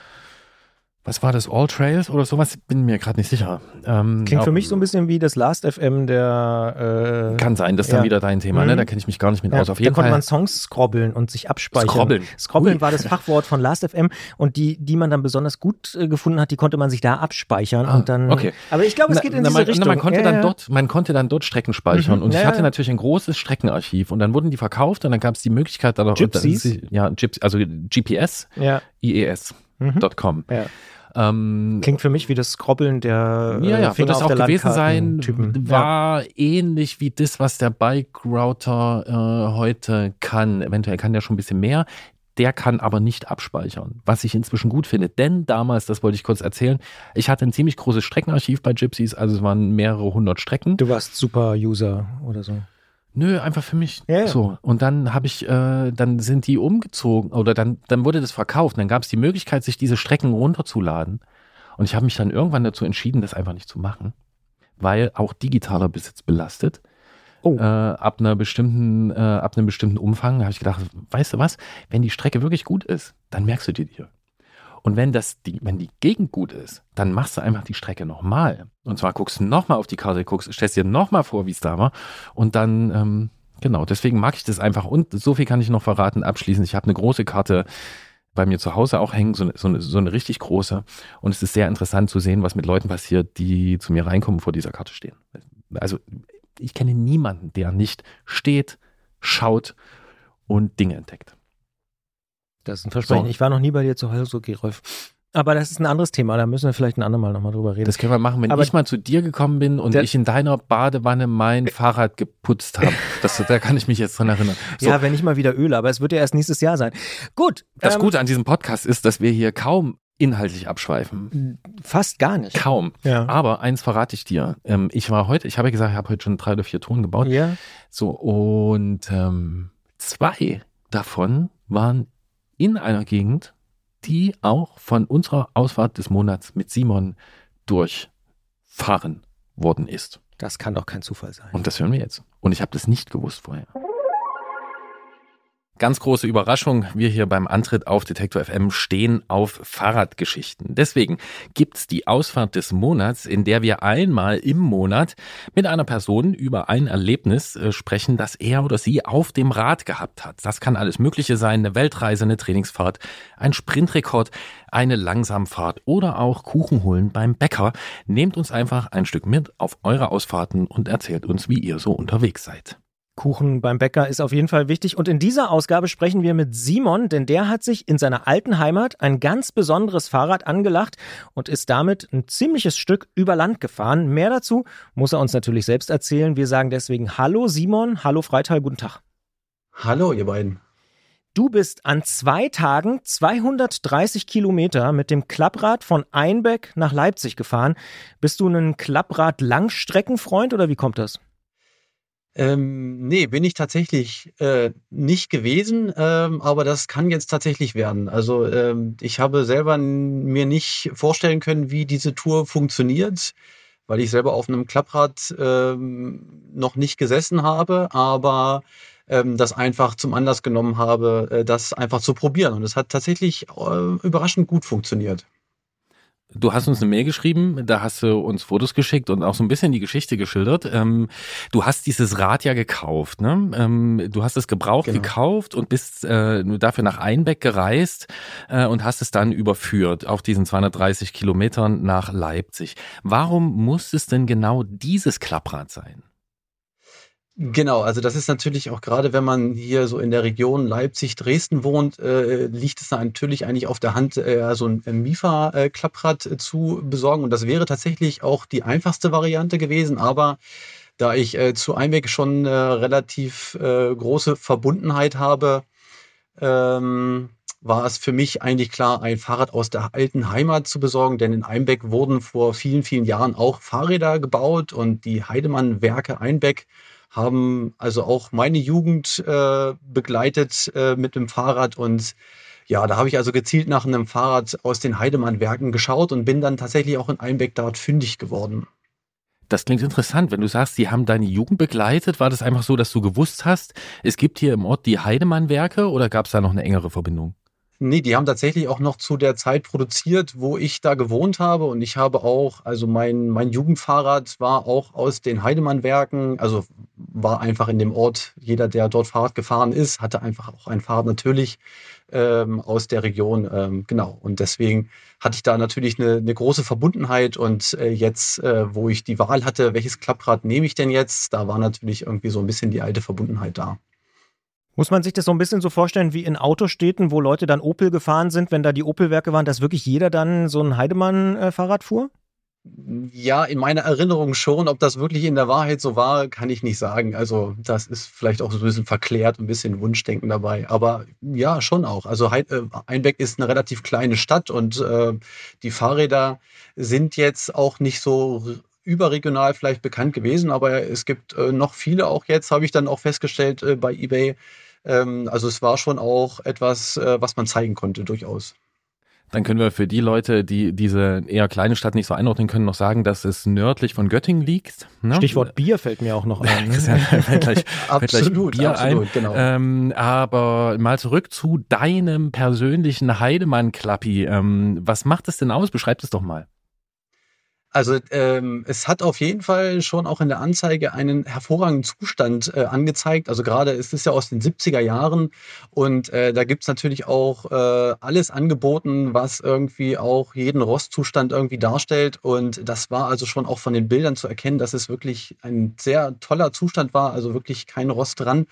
was war das, All Trails oder sowas? Bin mir gerade nicht sicher. Ähm, Klingt auch- für mich so ein bisschen wie das Last F M der. Äh, Kann sein, das ist dann Ja. wieder dein Thema, Mhm. ne? Da kenne ich mich gar nicht mit ja, aus. Auf da jeden konnte Fall. man Songs scrobbeln und sich abspeichern. Scrobbeln. Scrobbeln Ui. war das Fachwort von Last F M und die, die man dann besonders gut äh, gefunden hat, die konnte man sich da abspeichern Ah, und dann. okay. Aber ich glaube, es geht Na, in na, diese man, Richtung. Na, man, konnte Ja, dann ja. dort, man konnte dann dort Strecken speichern. Mhm, Und ich ja, hatte ja. natürlich ein großes Streckenarchiv. Und dann wurden die verkauft und dann gab es die Möglichkeit, dann auch Gypsies? ja, Gyps, also G P S, Ja. I E S Mhm. Punkt com. Ja. Ähm, Klingt für mich wie das Scrobbeln der äh, ja, ja, Finger wird das auf auch der gewesen sein. Landkarten-Typen. War ähnlich wie das, was der Bike Router äh, heute kann. Eventuell kann der schon ein bisschen mehr. Der kann aber nicht abspeichern, was ich inzwischen gut finde. Denn damals, das wollte ich kurz erzählen, ich hatte ein ziemlich großes Streckenarchiv bei Gypsies, also es waren mehrere hundert Strecken. Du warst Super-User oder so. Nö, einfach für mich. Ja, ja. So. Und dann habe ich, äh, dann sind die umgezogen oder dann, dann wurde das verkauft. Und dann gab es die Möglichkeit, sich diese Strecken runterzuladen. Und ich habe mich dann irgendwann dazu entschieden, das einfach nicht zu machen, weil auch digitaler Besitz belastet. Oh. Äh, ab einer bestimmten, äh, ab einem bestimmten Umfang habe ich gedacht, weißt du was, wenn die Strecke wirklich gut ist, dann merkst du die dir. Und wenn das die, wenn die Gegend gut ist, dann machst du einfach die Strecke nochmal. Und zwar guckst du nochmal auf die Karte, guckst, stellst dir nochmal vor, wie es da war. Und dann, ähm, genau, deswegen mag ich das einfach. Und so viel kann ich noch verraten, abschließend. Ich habe eine große Karte bei mir zu Hause auch hängen, so eine, so eine, so eine richtig große. Und es ist sehr interessant zu sehen, was mit Leuten passiert, die zu mir reinkommen, vor dieser Karte stehen. Also ich kenne niemanden, der nicht steht, schaut und Dinge entdeckt. Das ist ein Versprechen. So. Ich war noch nie bei dir zu Hause, Gerolf. Aber das ist ein anderes Thema, da müssen wir vielleicht ein andermal nochmal drüber reden. Das können wir machen, wenn Aber ich mal zu dir gekommen bin und der- ich in deiner Badewanne mein Fahrrad geputzt habe. Das, da kann ich mich jetzt dran erinnern. So, Ja, wenn ich mal wieder öle, aber es wird ja erst nächstes Jahr sein. Gut. das ähm, Gute an diesem Podcast ist, dass wir hier kaum inhaltlich abschweifen. Fast gar nicht. Kaum. Ja. Aber eins verrate ich dir. Ähm, ich war heute, ich habe ja gesagt, ich habe heute schon drei oder vier Touren gebaut. Ja. So, und ähm, zwei davon waren in einer Gegend, die auch von unserer Ausfahrt des Monats mit Simon durchfahren worden ist. Das kann doch kein Zufall sein. Und das hören wir jetzt. Und ich habe das nicht gewusst vorher. Ganz große Überraschung, wir hier beim Antritt auf Detektor F M stehen auf Fahrradgeschichten. Deswegen gibt's die Ausfahrt des Monats, in der wir einmal im Monat mit einer Person über ein Erlebnis äh, sprechen, das er oder sie auf dem Rad gehabt hat. Das kann alles Mögliche sein, eine Weltreise, eine Trainingsfahrt, ein Sprintrekord, eine Langsamfahrt oder auch Kuchen holen beim Bäcker. Nehmt uns einfach ein Stück mit auf eure Ausfahrten und erzählt uns, wie ihr so unterwegs seid. Kuchen beim Bäcker ist auf jeden Fall wichtig. Und in dieser Ausgabe sprechen wir mit Simon, denn der hat sich in seiner alten Heimat ein ganz besonderes Fahrrad angelacht und ist damit ein ziemliches Stück über Land gefahren. Mehr dazu muss er uns natürlich selbst erzählen. Wir sagen deswegen Hallo Simon, hallo Freital, guten Tag. Hallo ihr beiden. Du bist an zwei Tagen zweihundertdreißig Kilometer mit dem Klapprad von Einbeck nach Leipzig gefahren. Bist du ein Klapprad-Langstreckenfreund oder wie kommt das? Ähm, nee, bin ich tatsächlich äh, nicht gewesen, ähm, aber das kann jetzt tatsächlich werden. Also ähm, ich habe selber n- mir nicht vorstellen können, wie diese Tour funktioniert, weil ich selber auf einem Klapprad ähm, noch nicht gesessen habe, aber ähm, das einfach zum Anlass genommen habe, äh, das einfach zu probieren. Und es hat tatsächlich äh, überraschend gut funktioniert. Du hast uns eine Mail geschrieben, da hast du uns Fotos geschickt und auch so ein bisschen die Geschichte geschildert. Ähm, du hast dieses Rad ja gekauft, ne? Ähm, du hast es gebraucht Genau. gekauft und bist äh, dafür nach Einbeck gereist äh, und hast es dann überführt auf diesen zweihundertdreißig Kilometern nach Leipzig. Warum muss es denn genau dieses Klapprad sein? Genau, also das ist natürlich auch gerade, wenn man hier so in der Region Leipzig, Dresden wohnt, äh, liegt es natürlich eigentlich auf der Hand, äh, so ein Mifa-Klapprad äh, zu besorgen. Und das wäre tatsächlich auch die einfachste Variante gewesen. Aber da ich äh, zu Einbeck schon äh, relativ äh, große Verbundenheit habe, ähm, war es für mich eigentlich klar, ein Fahrrad aus der alten Heimat zu besorgen. Denn in Einbeck wurden vor vielen, vielen Jahren auch Fahrräder gebaut und die Heidemann-Werke Einbeck haben also auch meine Jugend äh, begleitet äh, mit dem Fahrrad. Und ja, da habe ich also gezielt nach einem Fahrrad aus den Heidemann-Werken geschaut und bin dann tatsächlich auch in Einbeck dort fündig geworden. Das klingt interessant, wenn du sagst, die haben deine Jugend begleitet. War das einfach so, dass du gewusst hast, es gibt hier im Ort die Heidemann-Werke oder gab es da noch eine engere Verbindung? Nee, die haben tatsächlich auch noch zu der Zeit produziert, wo ich da gewohnt habe. Und ich habe auch, also mein, mein Jugendfahrrad war auch aus den Heidemann-Werken, also war einfach in dem Ort, jeder, der dort Fahrrad gefahren ist, hatte einfach auch ein Fahrrad natürlich ähm, aus der Region. Ähm, genau. Und deswegen hatte ich da natürlich eine, eine große Verbundenheit. Und äh, jetzt, äh, wo ich die Wahl hatte, welches Klapprad nehme ich denn jetzt, da war natürlich irgendwie so ein bisschen die alte Verbundenheit da. Muss man sich das so ein bisschen so vorstellen wie in Autostädten, wo Leute dann Opel gefahren sind, wenn da die Opel-Werke waren, dass wirklich jeder dann so ein Heidemann-Fahrrad fuhr? Ja, in meiner Erinnerung schon. Ob das wirklich in der Wahrheit so war, kann ich nicht sagen. Also das ist vielleicht auch so ein bisschen verklärt, ein bisschen Wunschdenken dabei. Aber ja, schon auch. Also Heid- äh, Einbeck ist eine relativ kleine Stadt und äh, die Fahrräder sind jetzt auch nicht so r- überregional vielleicht bekannt gewesen, aber es gibt äh, noch viele auch jetzt, habe ich dann auch festgestellt äh, bei eBay. Ähm, also es war schon auch etwas, äh, was man zeigen konnte, durchaus. Dann können wir für die Leute, die diese eher kleine Stadt nicht so einordnen können, noch sagen, dass es nördlich von Göttingen liegt. Ne? Stichwort Bier fällt mir auch noch ein. Ne? fällt gleich, fällt gleich Absolut, Bier absolut, ein. genau. Ähm, aber mal zurück zu deinem persönlichen Heidemann-Klappi. Ähm, was macht es denn aus? Beschreib es doch mal. Also ähm, es hat auf jeden Fall schon auch in der Anzeige einen hervorragenden Zustand äh, angezeigt. Also gerade es ist ja aus den siebziger Jahren und äh, da gibt's natürlich auch äh, alles angeboten, was irgendwie auch jeden Rostzustand irgendwie darstellt. Und das war also schon auch von den Bildern zu erkennen, dass es wirklich ein sehr toller Zustand war, also wirklich kein Rost dran.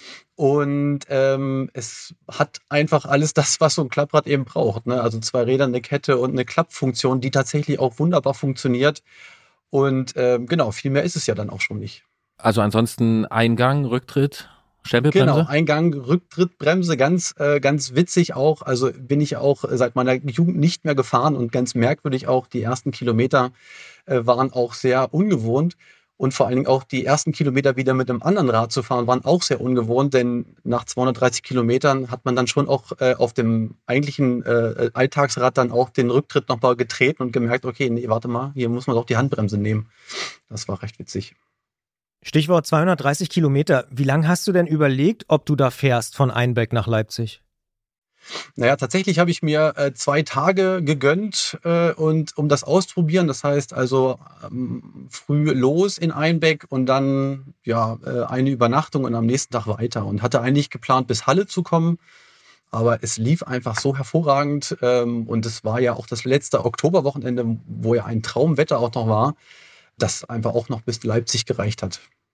Und ähm, es hat einfach alles das, was so ein Klapprad eben braucht. Ne? Also zwei Räder, eine Kette und eine Klappfunktion, die tatsächlich auch wunderbar funktioniert. Und ähm, genau, viel mehr ist es ja dann auch schon nicht. Also ansonsten Eingang, Rücktritt, Stempelbremse? Genau, Eingang, Rücktritt, Bremse, ganz, äh, ganz witzig auch. Also bin ich auch seit meiner Jugend nicht mehr gefahren und ganz merkwürdig auch, die ersten Kilometer äh, waren auch sehr ungewohnt. Und vor allen Dingen auch die ersten Kilometer wieder mit einem anderen Rad zu fahren, waren auch sehr ungewohnt, denn nach zweihundertdreißig Kilometern hat man dann schon auch äh, auf dem eigentlichen äh, Alltagsrad dann auch den Rücktritt nochmal getreten und gemerkt, okay, nee, warte mal, hier muss man doch die Handbremse nehmen. Das war recht witzig. Stichwort zweihundertdreißig Kilometer. Wie lange hast du denn überlegt, ob du da fährst von Einbeck nach Leipzig? Naja, tatsächlich habe ich mir äh, zwei Tage gegönnt äh, und um das auszuprobieren. Das heißt also ähm, früh los in Einbeck und dann ja äh, eine Übernachtung und am nächsten Tag weiter. Und hatte eigentlich geplant, bis Halle zu kommen. Aber es lief einfach so hervorragend. Ähm, und es war ja auch das letzte Oktoberwochenende, wo ja ein Traumwetter auch noch war, das einfach auch noch bis Leipzig gereicht hat.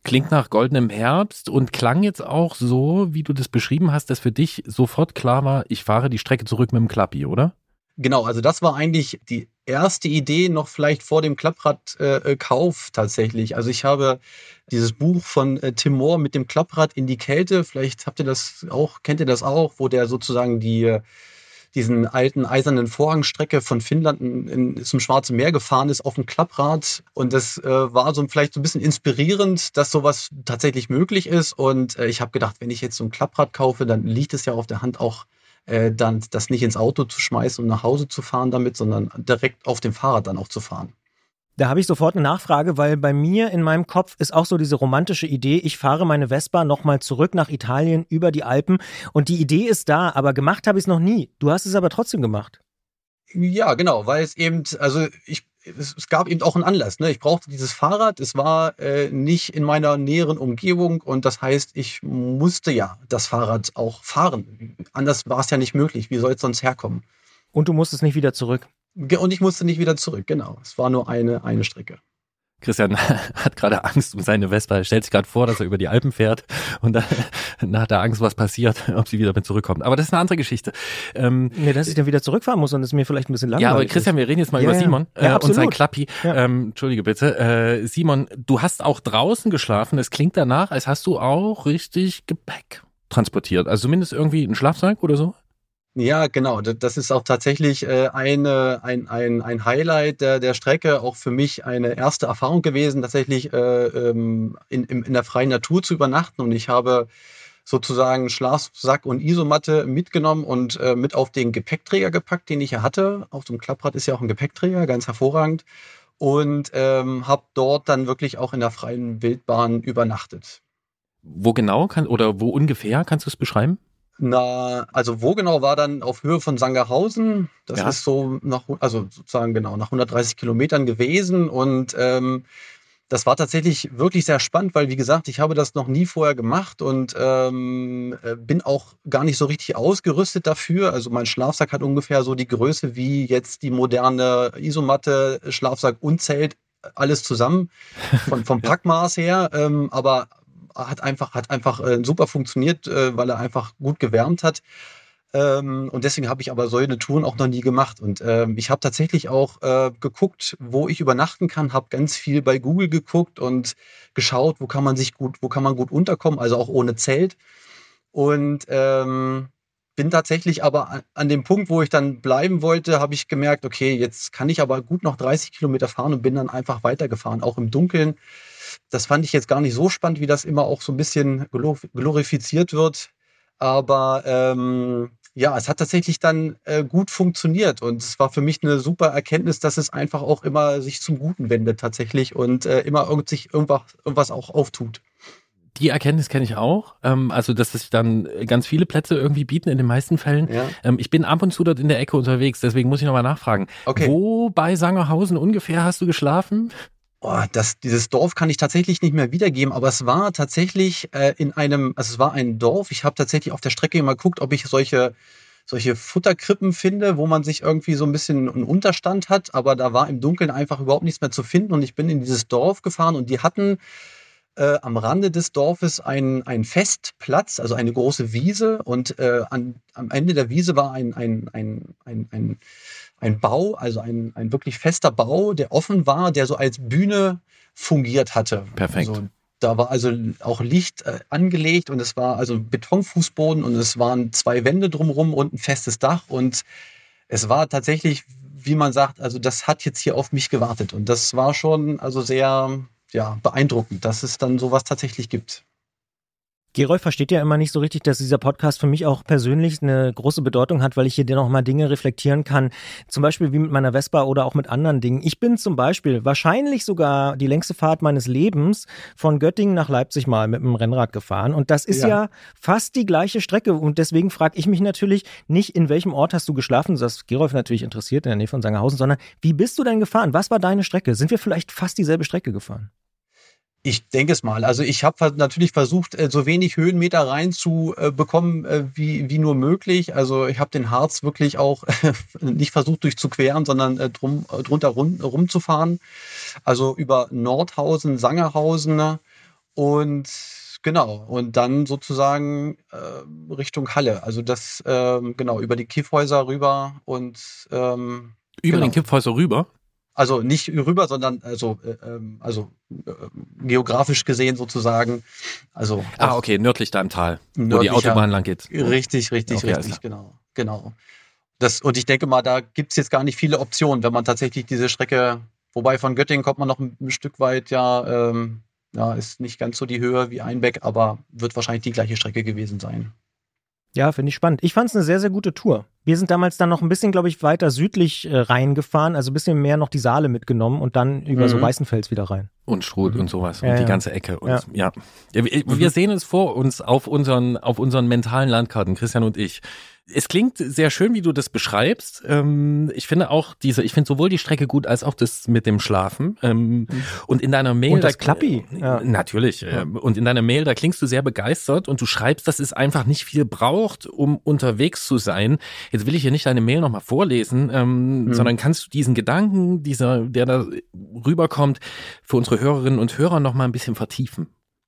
Klingt nach goldenem Herbst und klang jetzt auch so, wie du das beschrieben hast, dass für dich sofort klar war, ich fahre die Strecke zurück mit dem Klappi, oder? Genau, also das war eigentlich die erste Idee noch vielleicht vor dem Klappradkauf äh, tatsächlich. Also ich habe dieses Buch von äh, Tim Moore mit dem Klapprad in die Kälte, vielleicht habt ihr das auch, kennt ihr das auch, wo der sozusagen die diesen alten eisernen Vorhangstrecke von Finnland in, in, zum Schwarzen Meer gefahren ist auf dem Klapprad. Und das äh, war so vielleicht so ein bisschen inspirierend, dass sowas tatsächlich möglich ist. Und äh, ich habe gedacht, wenn ich jetzt so ein Klapprad kaufe, dann liegt es ja auf der Hand auch, äh, dann das nicht ins Auto zu schmeißen und nach Hause zu fahren damit, sondern direkt auf dem Fahrrad dann auch zu fahren. Da habe ich sofort eine Nachfrage, weil bei mir in meinem Kopf ist auch so diese romantische Idee, ich fahre meine Vespa nochmal zurück nach Italien über die Alpen und die Idee ist da, aber gemacht habe ich es noch nie. Du hast es aber trotzdem gemacht. Ja, genau, weil es eben, also ich, es, es gab eben auch einen Anlass. Ne? Ich brauchte dieses Fahrrad, es war äh, nicht in meiner näheren Umgebung und das heißt, ich musste ja das Fahrrad auch fahren. Anders war es ja nicht möglich. Wie soll es sonst herkommen? Und du musstest nicht wieder zurück. Und ich musste nicht wieder zurück, genau. Es war nur eine, eine Strecke. Christian hat gerade Angst um seine Vespa. Er stellt sich gerade vor, dass er über die Alpen fährt und dann, dann hat er Angst, was passiert, ob sie wieder mit zurückkommt. Aber das ist eine andere Geschichte. Ähm, nee, dass ich dann wieder zurückfahren muss und es mir vielleicht ein bisschen langweilig Ja, aber Christian, wir reden jetzt mal ja, über Simon ja, ja, äh, und sein Klappi. Ja. Ähm, Entschuldige bitte. Äh, Simon, du hast auch draußen geschlafen. Es klingt danach, als hast du auch richtig Gepäck transportiert. Also zumindest irgendwie ein Schlafsack oder so? Ja, genau. Das ist auch tatsächlich äh, eine, ein, ein, ein Highlight der, der Strecke, auch für mich eine erste Erfahrung gewesen, tatsächlich äh, in, in der freien Natur zu übernachten. Und ich habe sozusagen Schlafsack und Isomatte mitgenommen und äh, mit auf den Gepäckträger gepackt, den ich ja hatte. Auf so einem Klapprad ist ja auch ein Gepäckträger, ganz hervorragend. Und ähm, habe dort dann wirklich auch in der freien Wildbahn übernachtet. Wo genau kann oder wo ungefähr kannst du es beschreiben? Na, also wo genau war dann auf Höhe von Sangerhausen? Das ja. ist so nach, also sozusagen genau nach hundertdreißig Kilometern gewesen und ähm, das war tatsächlich wirklich sehr spannend, weil wie gesagt, ich habe das noch nie vorher gemacht und ähm, bin auch gar nicht so richtig ausgerüstet dafür. Also mein Schlafsack hat ungefähr so die Größe wie jetzt die moderne Isomatte, Schlafsack und Zelt, alles zusammen von, vom Packmaß her, ähm, aber hat einfach, hat einfach äh, super funktioniert, äh, weil er einfach gut gewärmt hat. Ähm, und deswegen habe ich aber solche Touren auch noch nie gemacht. Und ähm, ich habe tatsächlich auch äh, geguckt, wo ich übernachten kann, habe ganz viel bei Google geguckt und geschaut, wo kann man sich gut, wo kann man gut unterkommen, also auch ohne Zelt. Und ähm, bin tatsächlich aber an, an dem Punkt, wo ich dann bleiben wollte, habe ich gemerkt, okay, jetzt kann ich aber gut noch dreißig Kilometer fahren und bin dann einfach weitergefahren, auch im Dunkeln. Das fand ich jetzt gar nicht so spannend, wie das immer auch so ein bisschen glorifiziert wird. Aber ähm, ja, es hat tatsächlich dann äh, gut funktioniert. Und es war für mich eine super Erkenntnis, dass es einfach auch immer sich zum Guten wendet tatsächlich und äh, immer irgend sich irgendwas, irgendwas auch auftut. Die Erkenntnis kenne ich auch. Ähm, also, dass sich dann ganz viele Plätze irgendwie bieten in den meisten Fällen. Ja. Ähm, ich bin ab und zu dort in der Ecke unterwegs, deswegen muss ich nochmal nachfragen. Okay. Wo bei Sangerhausen ungefähr hast du geschlafen? Oh, das, dieses Dorf kann ich tatsächlich nicht mehr wiedergeben, aber es war tatsächlich äh, in einem, also es war ein Dorf. Ich habe tatsächlich auf der Strecke mal geguckt, ob ich solche, solche Futterkrippen finde, wo man sich irgendwie so ein bisschen einen Unterstand hat, aber da war im Dunkeln einfach überhaupt nichts mehr zu finden und ich bin in dieses Dorf gefahren und die hatten äh, am Rande des Dorfes einen, einen Festplatz, also eine große Wiese und äh, an, am Ende der Wiese war ein, ein, ein, ein, ein Ein Bau, also ein, ein wirklich fester Bau, der offen war, der so als Bühne fungiert hatte. Perfekt. Also, da war also auch Licht äh, angelegt und es war also Betonfußboden und es waren zwei Wände drumherum und ein festes Dach und es war tatsächlich, wie man sagt, also das hat jetzt hier auf mich gewartet und das war schon also sehr ja, beeindruckend, dass es dann sowas tatsächlich gibt. Gerolf versteht ja immer nicht so richtig, dass dieser Podcast für mich auch persönlich eine große Bedeutung hat, weil ich hier noch mal Dinge reflektieren kann, zum Beispiel wie mit meiner Vespa oder auch mit anderen Dingen. Ich bin zum Beispiel wahrscheinlich sogar die längste Fahrt meines Lebens von Göttingen nach Leipzig mal mit dem Rennrad gefahren und das ist ja, ja fast die gleiche Strecke und deswegen frage ich mich natürlich nicht, in welchem Ort hast du geschlafen, das Gerolf natürlich interessiert, in der Nähe von Sangerhausen, sondern wie bist du denn gefahren? Was war deine Strecke? Sind wir vielleicht fast dieselbe Strecke gefahren? Ich denke es mal. Also ich habe natürlich versucht, so wenig Höhenmeter reinzubekommen, wie, wie nur möglich. Also ich habe den Harz wirklich auch nicht versucht durchzuqueren, sondern drum, drunter rum, rumzufahren. Also über Nordhausen, Sangerhausen Und genau, und dann sozusagen äh, Richtung Halle. Also das, ähm, genau, über die Kiffhäuser rüber und ähm, Über genau. den Kiffhäuser rüber? Also nicht rüber, sondern also, äh, ähm, also äh, geografisch gesehen sozusagen. Also Ah, auch okay, nördlich da im Tal, wo die nördlicher. Autobahn lang geht. Richtig, richtig, Okay, alles richtig, klar. genau, genau. Das, und ich denke mal, da gibt's jetzt gar nicht viele Optionen, wenn man tatsächlich diese Strecke, wobei von Göttingen kommt man noch ein, ein Stück weit, ja, ähm, ja, ist nicht ganz so die Höhe wie Einbeck, aber wird wahrscheinlich die gleiche Strecke gewesen sein. Ja, finde ich spannend. Ich fand es eine sehr, sehr gute Tour. Wir sind damals dann noch ein bisschen, glaube ich, weiter südlich äh, reingefahren, also ein bisschen mehr noch die Saale mitgenommen und dann über Mhm. so Weißenfels wieder rein. Und Schrot Mhm. und sowas Ja, und die ja. ganze Ecke. Und Ja. ja. Ja, wir, wir sehen es vor uns auf unseren, auf unseren mentalen Landkarten, Christian und ich. Es klingt sehr schön, wie du das beschreibst. Ähm, ich finde auch diese, ich finde sowohl die Strecke gut als auch das mit dem Schlafen. Ähm, und in deiner Mail. Und das da- Klappi. Ja. Natürlich. Ja. ähm, Und in deiner Mail, da klingst du sehr begeistert und du schreibst, dass es einfach nicht viel braucht, um unterwegs zu sein. Jetzt will ich hier nicht deine Mail nochmal vorlesen, ähm, Mhm. sondern kannst du diesen Gedanken, dieser, der da rüberkommt, für unsere Hörerinnen und Hörer nochmal ein bisschen vertiefen?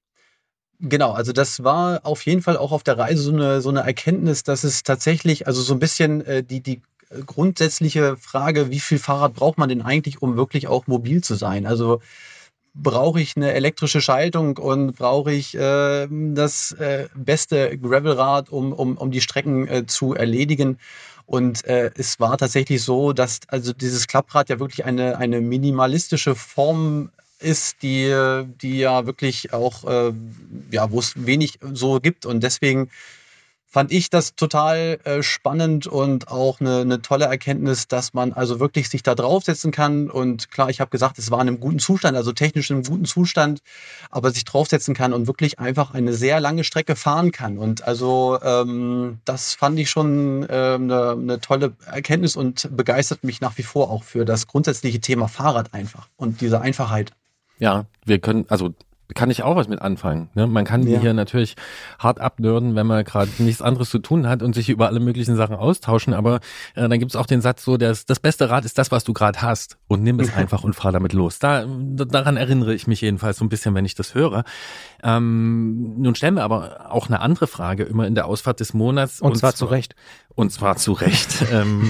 Genau, also das war auf jeden Fall auch auf der Reise so eine, so eine Erkenntnis, dass es tatsächlich, also so ein bisschen äh, die, die grundsätzliche Frage, wie viel Fahrrad braucht man denn eigentlich, um wirklich auch mobil zu sein? Also brauche ich eine elektrische Schaltung und brauche ich äh, das äh, beste Gravelrad, um, um, um die Strecken äh, zu erledigen? Und äh, es war tatsächlich so, dass also dieses Klapprad ja wirklich eine, eine minimalistische Form ist, die, die ja wirklich auch, äh, ja, wo es wenig so gibt. Und deswegen fand ich das total äh, spannend und auch eine, eine tolle Erkenntnis, dass man also wirklich sich da draufsetzen kann. Und klar, ich habe gesagt, es war in einem guten Zustand, also technisch in einem guten Zustand, aber sich draufsetzen kann und wirklich einfach eine sehr lange Strecke fahren kann. Und also ähm, das fand ich schon ähm, eine, eine tolle Erkenntnis und begeistert mich nach wie vor auch für das grundsätzliche Thema Fahrrad einfach und diese Einfachheit. Ja, wir können, also kann ich auch was mit anfangen. Ne? Man kann Ja. hier natürlich hart abnörden, wenn man gerade nichts anderes zu tun hat und sich über alle möglichen Sachen austauschen, aber äh, dann gibt es auch den Satz so, dass das beste Rad ist das, was du gerade hast und nimm es einfach und fahr damit los. Da, daran erinnere ich mich jedenfalls so ein bisschen, wenn ich das höre. Ähm, nun stellen wir aber auch eine andere Frage immer in der Ausfahrt des Monats. Und, und zwar zu Recht. Und zwar zu Recht. ähm,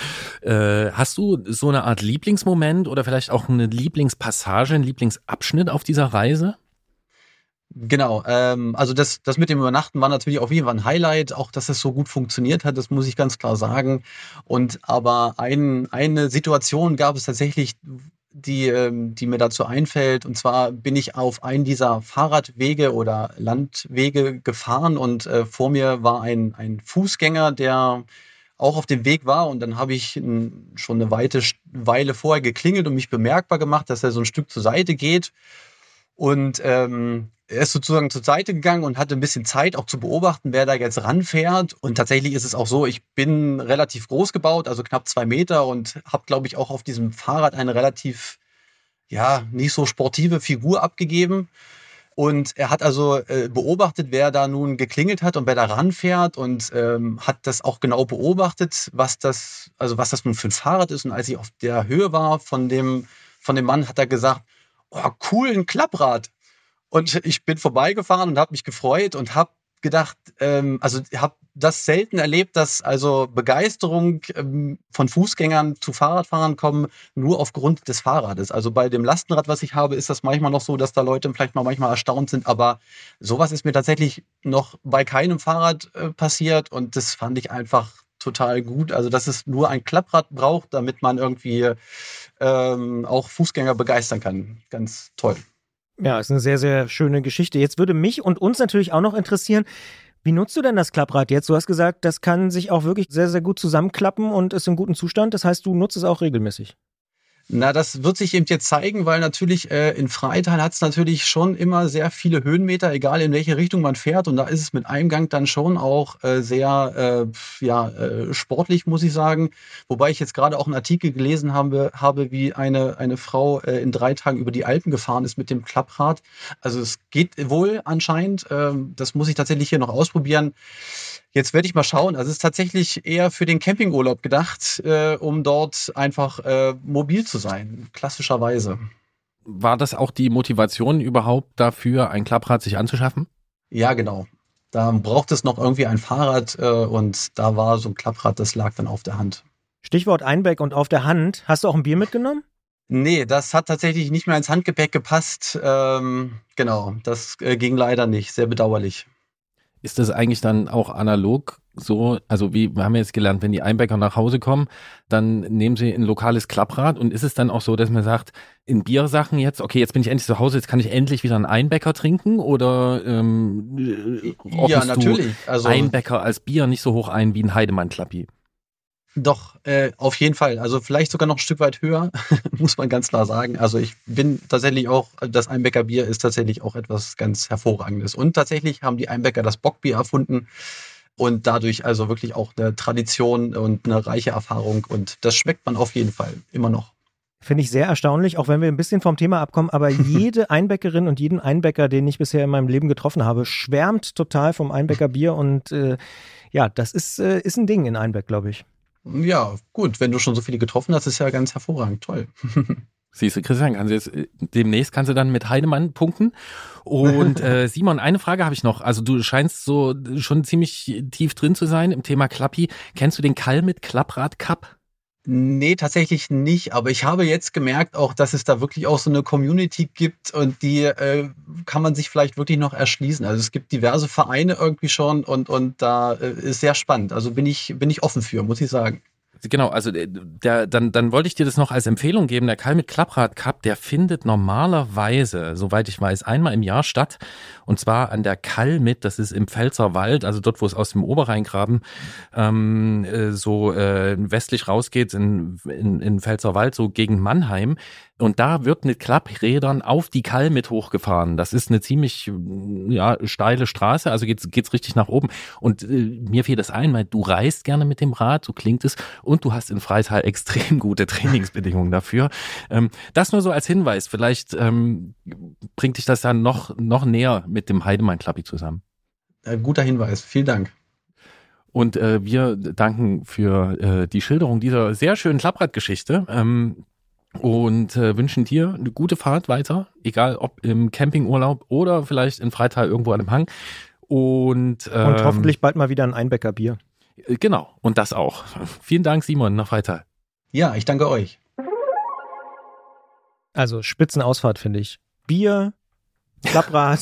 äh, hast du so eine Art Lieblingsmoment oder vielleicht auch eine Lieblingspassage, einen Lieblingsabschnitt auf dieser Reise? Genau, ähm, also das, das mit dem Übernachten war natürlich auf jeden Fall ein Highlight, auch dass es so gut funktioniert hat, das muss ich ganz klar sagen. Und aber ein, eine Situation gab es tatsächlich, die, ähm, die mir dazu einfällt. Und zwar bin ich auf einen dieser Fahrradwege oder Landwege gefahren und äh, vor mir war ein, ein Fußgänger, der auch auf dem Weg war. Und dann habe ich n, schon eine weite Weile vorher geklingelt und mich bemerkbar gemacht, dass er so ein Stück zur Seite geht. Und ähm, er ist sozusagen zur Seite gegangen und hatte ein bisschen Zeit, auch zu beobachten, wer da jetzt ranfährt. Und tatsächlich ist es auch so, ich bin relativ groß gebaut, also knapp zwei Meter und habe, glaube ich, auch auf diesem Fahrrad eine relativ, ja, nicht so sportive Figur abgegeben. Und er hat also äh, beobachtet, wer da nun geklingelt hat und wer da ranfährt und ähm, hat das auch genau beobachtet, was das, also was das nun für ein Fahrrad ist. Und als ich auf der Höhe war von dem, von dem Mann, hat er gesagt, oh, cool, ein Klapprad. Und ich bin vorbeigefahren und habe mich gefreut und habe gedacht, ähm, also habe das selten erlebt, dass also Begeisterung ähm, von Fußgängern zu Fahrradfahrern kommen, nur aufgrund des Fahrrades. Also bei dem Lastenrad, was ich habe, ist das manchmal noch so, dass da Leute vielleicht mal manchmal erstaunt sind, aber sowas ist mir tatsächlich noch bei keinem Fahrrad äh, passiert und das fand ich einfach total gut. Also dass es nur ein Klapprad braucht, damit man irgendwie ähm, auch Fußgänger begeistern kann. Ganz toll. Ja, ist eine sehr, sehr schöne Geschichte. Jetzt würde mich und uns natürlich auch noch interessieren, wie nutzt du denn das Klapprad jetzt? Du hast gesagt, das kann sich auch wirklich sehr, sehr gut zusammenklappen und ist in gutem Zustand. Das heißt, du nutzt es auch regelmäßig. Na, das wird sich eben jetzt zeigen, weil natürlich äh, in Freital hat es natürlich schon immer sehr viele Höhenmeter, egal in welche Richtung man fährt. Und da ist es mit einem Gang dann schon auch äh, sehr äh, ja, äh, sportlich, muss ich sagen. Wobei ich jetzt gerade auch einen Artikel gelesen habe, habe wie eine, eine Frau äh, in drei Tagen über die Alpen gefahren ist mit dem Klapprad. Also es geht wohl anscheinend. Äh, das muss ich tatsächlich hier noch ausprobieren. Jetzt werde ich mal schauen. Also es ist tatsächlich eher für den Campingurlaub gedacht, äh, um dort einfach äh, mobil zu sein, klassischerweise. war das auch die Motivation überhaupt dafür, ein Klapprad sich anzuschaffen? Ja, genau. Da braucht es noch irgendwie ein Fahrrad äh, und da war so ein Klapprad, das lag dann auf der Hand. Stichwort Einbeck und auf der Hand. Hast du auch ein Bier mitgenommen? Nee, das hat tatsächlich nicht mehr ins Handgepäck gepasst. Ähm, genau, das äh, ging leider nicht. Sehr bedauerlich. Ist das eigentlich dann auch analog so, also wie wir haben jetzt gelernt, wenn die Einbäcker nach Hause kommen, dann nehmen sie ein lokales Klapprad und ist es dann auch so, dass man sagt, in Biersachen jetzt, okay, jetzt bin ich endlich zu Hause, jetzt kann ich endlich wieder einen Einbäcker trinken oder ähm, ja, natürlich. du Also, Einbäcker als Bier nicht so hoch ein wie ein Heidemann-Klappi? Doch, äh, auf jeden Fall. Also vielleicht sogar noch ein Stück weit höher, muss man ganz klar sagen. Also ich bin tatsächlich auch, das Einbecker Bier ist tatsächlich auch etwas ganz Hervorragendes. Und tatsächlich haben die Einbecker das Bockbier erfunden und dadurch also wirklich auch eine Tradition und eine reiche Erfahrung. Und das schmeckt man auf jeden Fall immer noch. Finde ich sehr erstaunlich, auch wenn wir ein bisschen vom Thema abkommen, aber jede Einbäckerin und jeden Einbäcker, den ich bisher in meinem Leben getroffen habe, schwärmt total vom Einbecker Bier und äh, ja, das ist, äh, ist ein Ding in Einbeck, glaube ich. Ja, gut, wenn du schon so viele getroffen hast, ist ja ganz hervorragend, toll. Siehst du, Christian, kannst du jetzt, demnächst kannst du dann mit Heidemann punkten. Und äh, Simon, eine Frage habe ich noch. Also du scheinst so schon ziemlich tief drin zu sein im Thema Klappi. Kennst du den Kall mit Klapprad Cup? Nee, tatsächlich nicht. Aber ich habe jetzt gemerkt auch, dass es da wirklich auch so eine Community gibt und die äh, kann man sich vielleicht wirklich noch erschließen. Also es gibt diverse Vereine irgendwie schon und, und da äh, ist sehr spannend. Also bin ich, bin ich offen für, muss ich sagen. Genau, also der, dann, dann wollte ich dir das noch als Empfehlung geben. Der Kall mit Klapprad Cup, der findet normalerweise, soweit ich weiß, einmal im Jahr statt. Und zwar an der Kall mit, das ist im Pfälzerwald, also dort, wo es aus dem Oberrheingraben ähm, so äh, westlich rausgeht, in, in, in Pfälzerwald, so gegen Mannheim. Und da wird mit Klapprädern auf die Kall mit hochgefahren. Das ist eine ziemlich ja, steile Straße, also geht's, geht's richtig nach oben. Und äh, mir fiel das ein, weil du reist gerne mit dem Rad, so klingt es, und du hast in Freital extrem gute Trainingsbedingungen dafür. Ähm, das nur so als Hinweis. Vielleicht ähm, bringt dich das dann noch, noch näher mit dem Heidemann-Klappi zusammen. Äh, guter Hinweis, vielen Dank. Und äh, wir danken für äh, die Schilderung dieser sehr schönen Klappradgeschichte. Ähm, Und äh, wünschen dir eine gute Fahrt weiter, egal ob im Campingurlaub oder vielleicht in Freital irgendwo an dem Hang. Und, ähm, und hoffentlich bald mal wieder ein Einbecker Bier. Genau, und das auch. Vielen Dank, Simon, nach Freital. Ja, ich danke euch. Also Spitzenausfahrt, finde ich. Bier, Klapprad,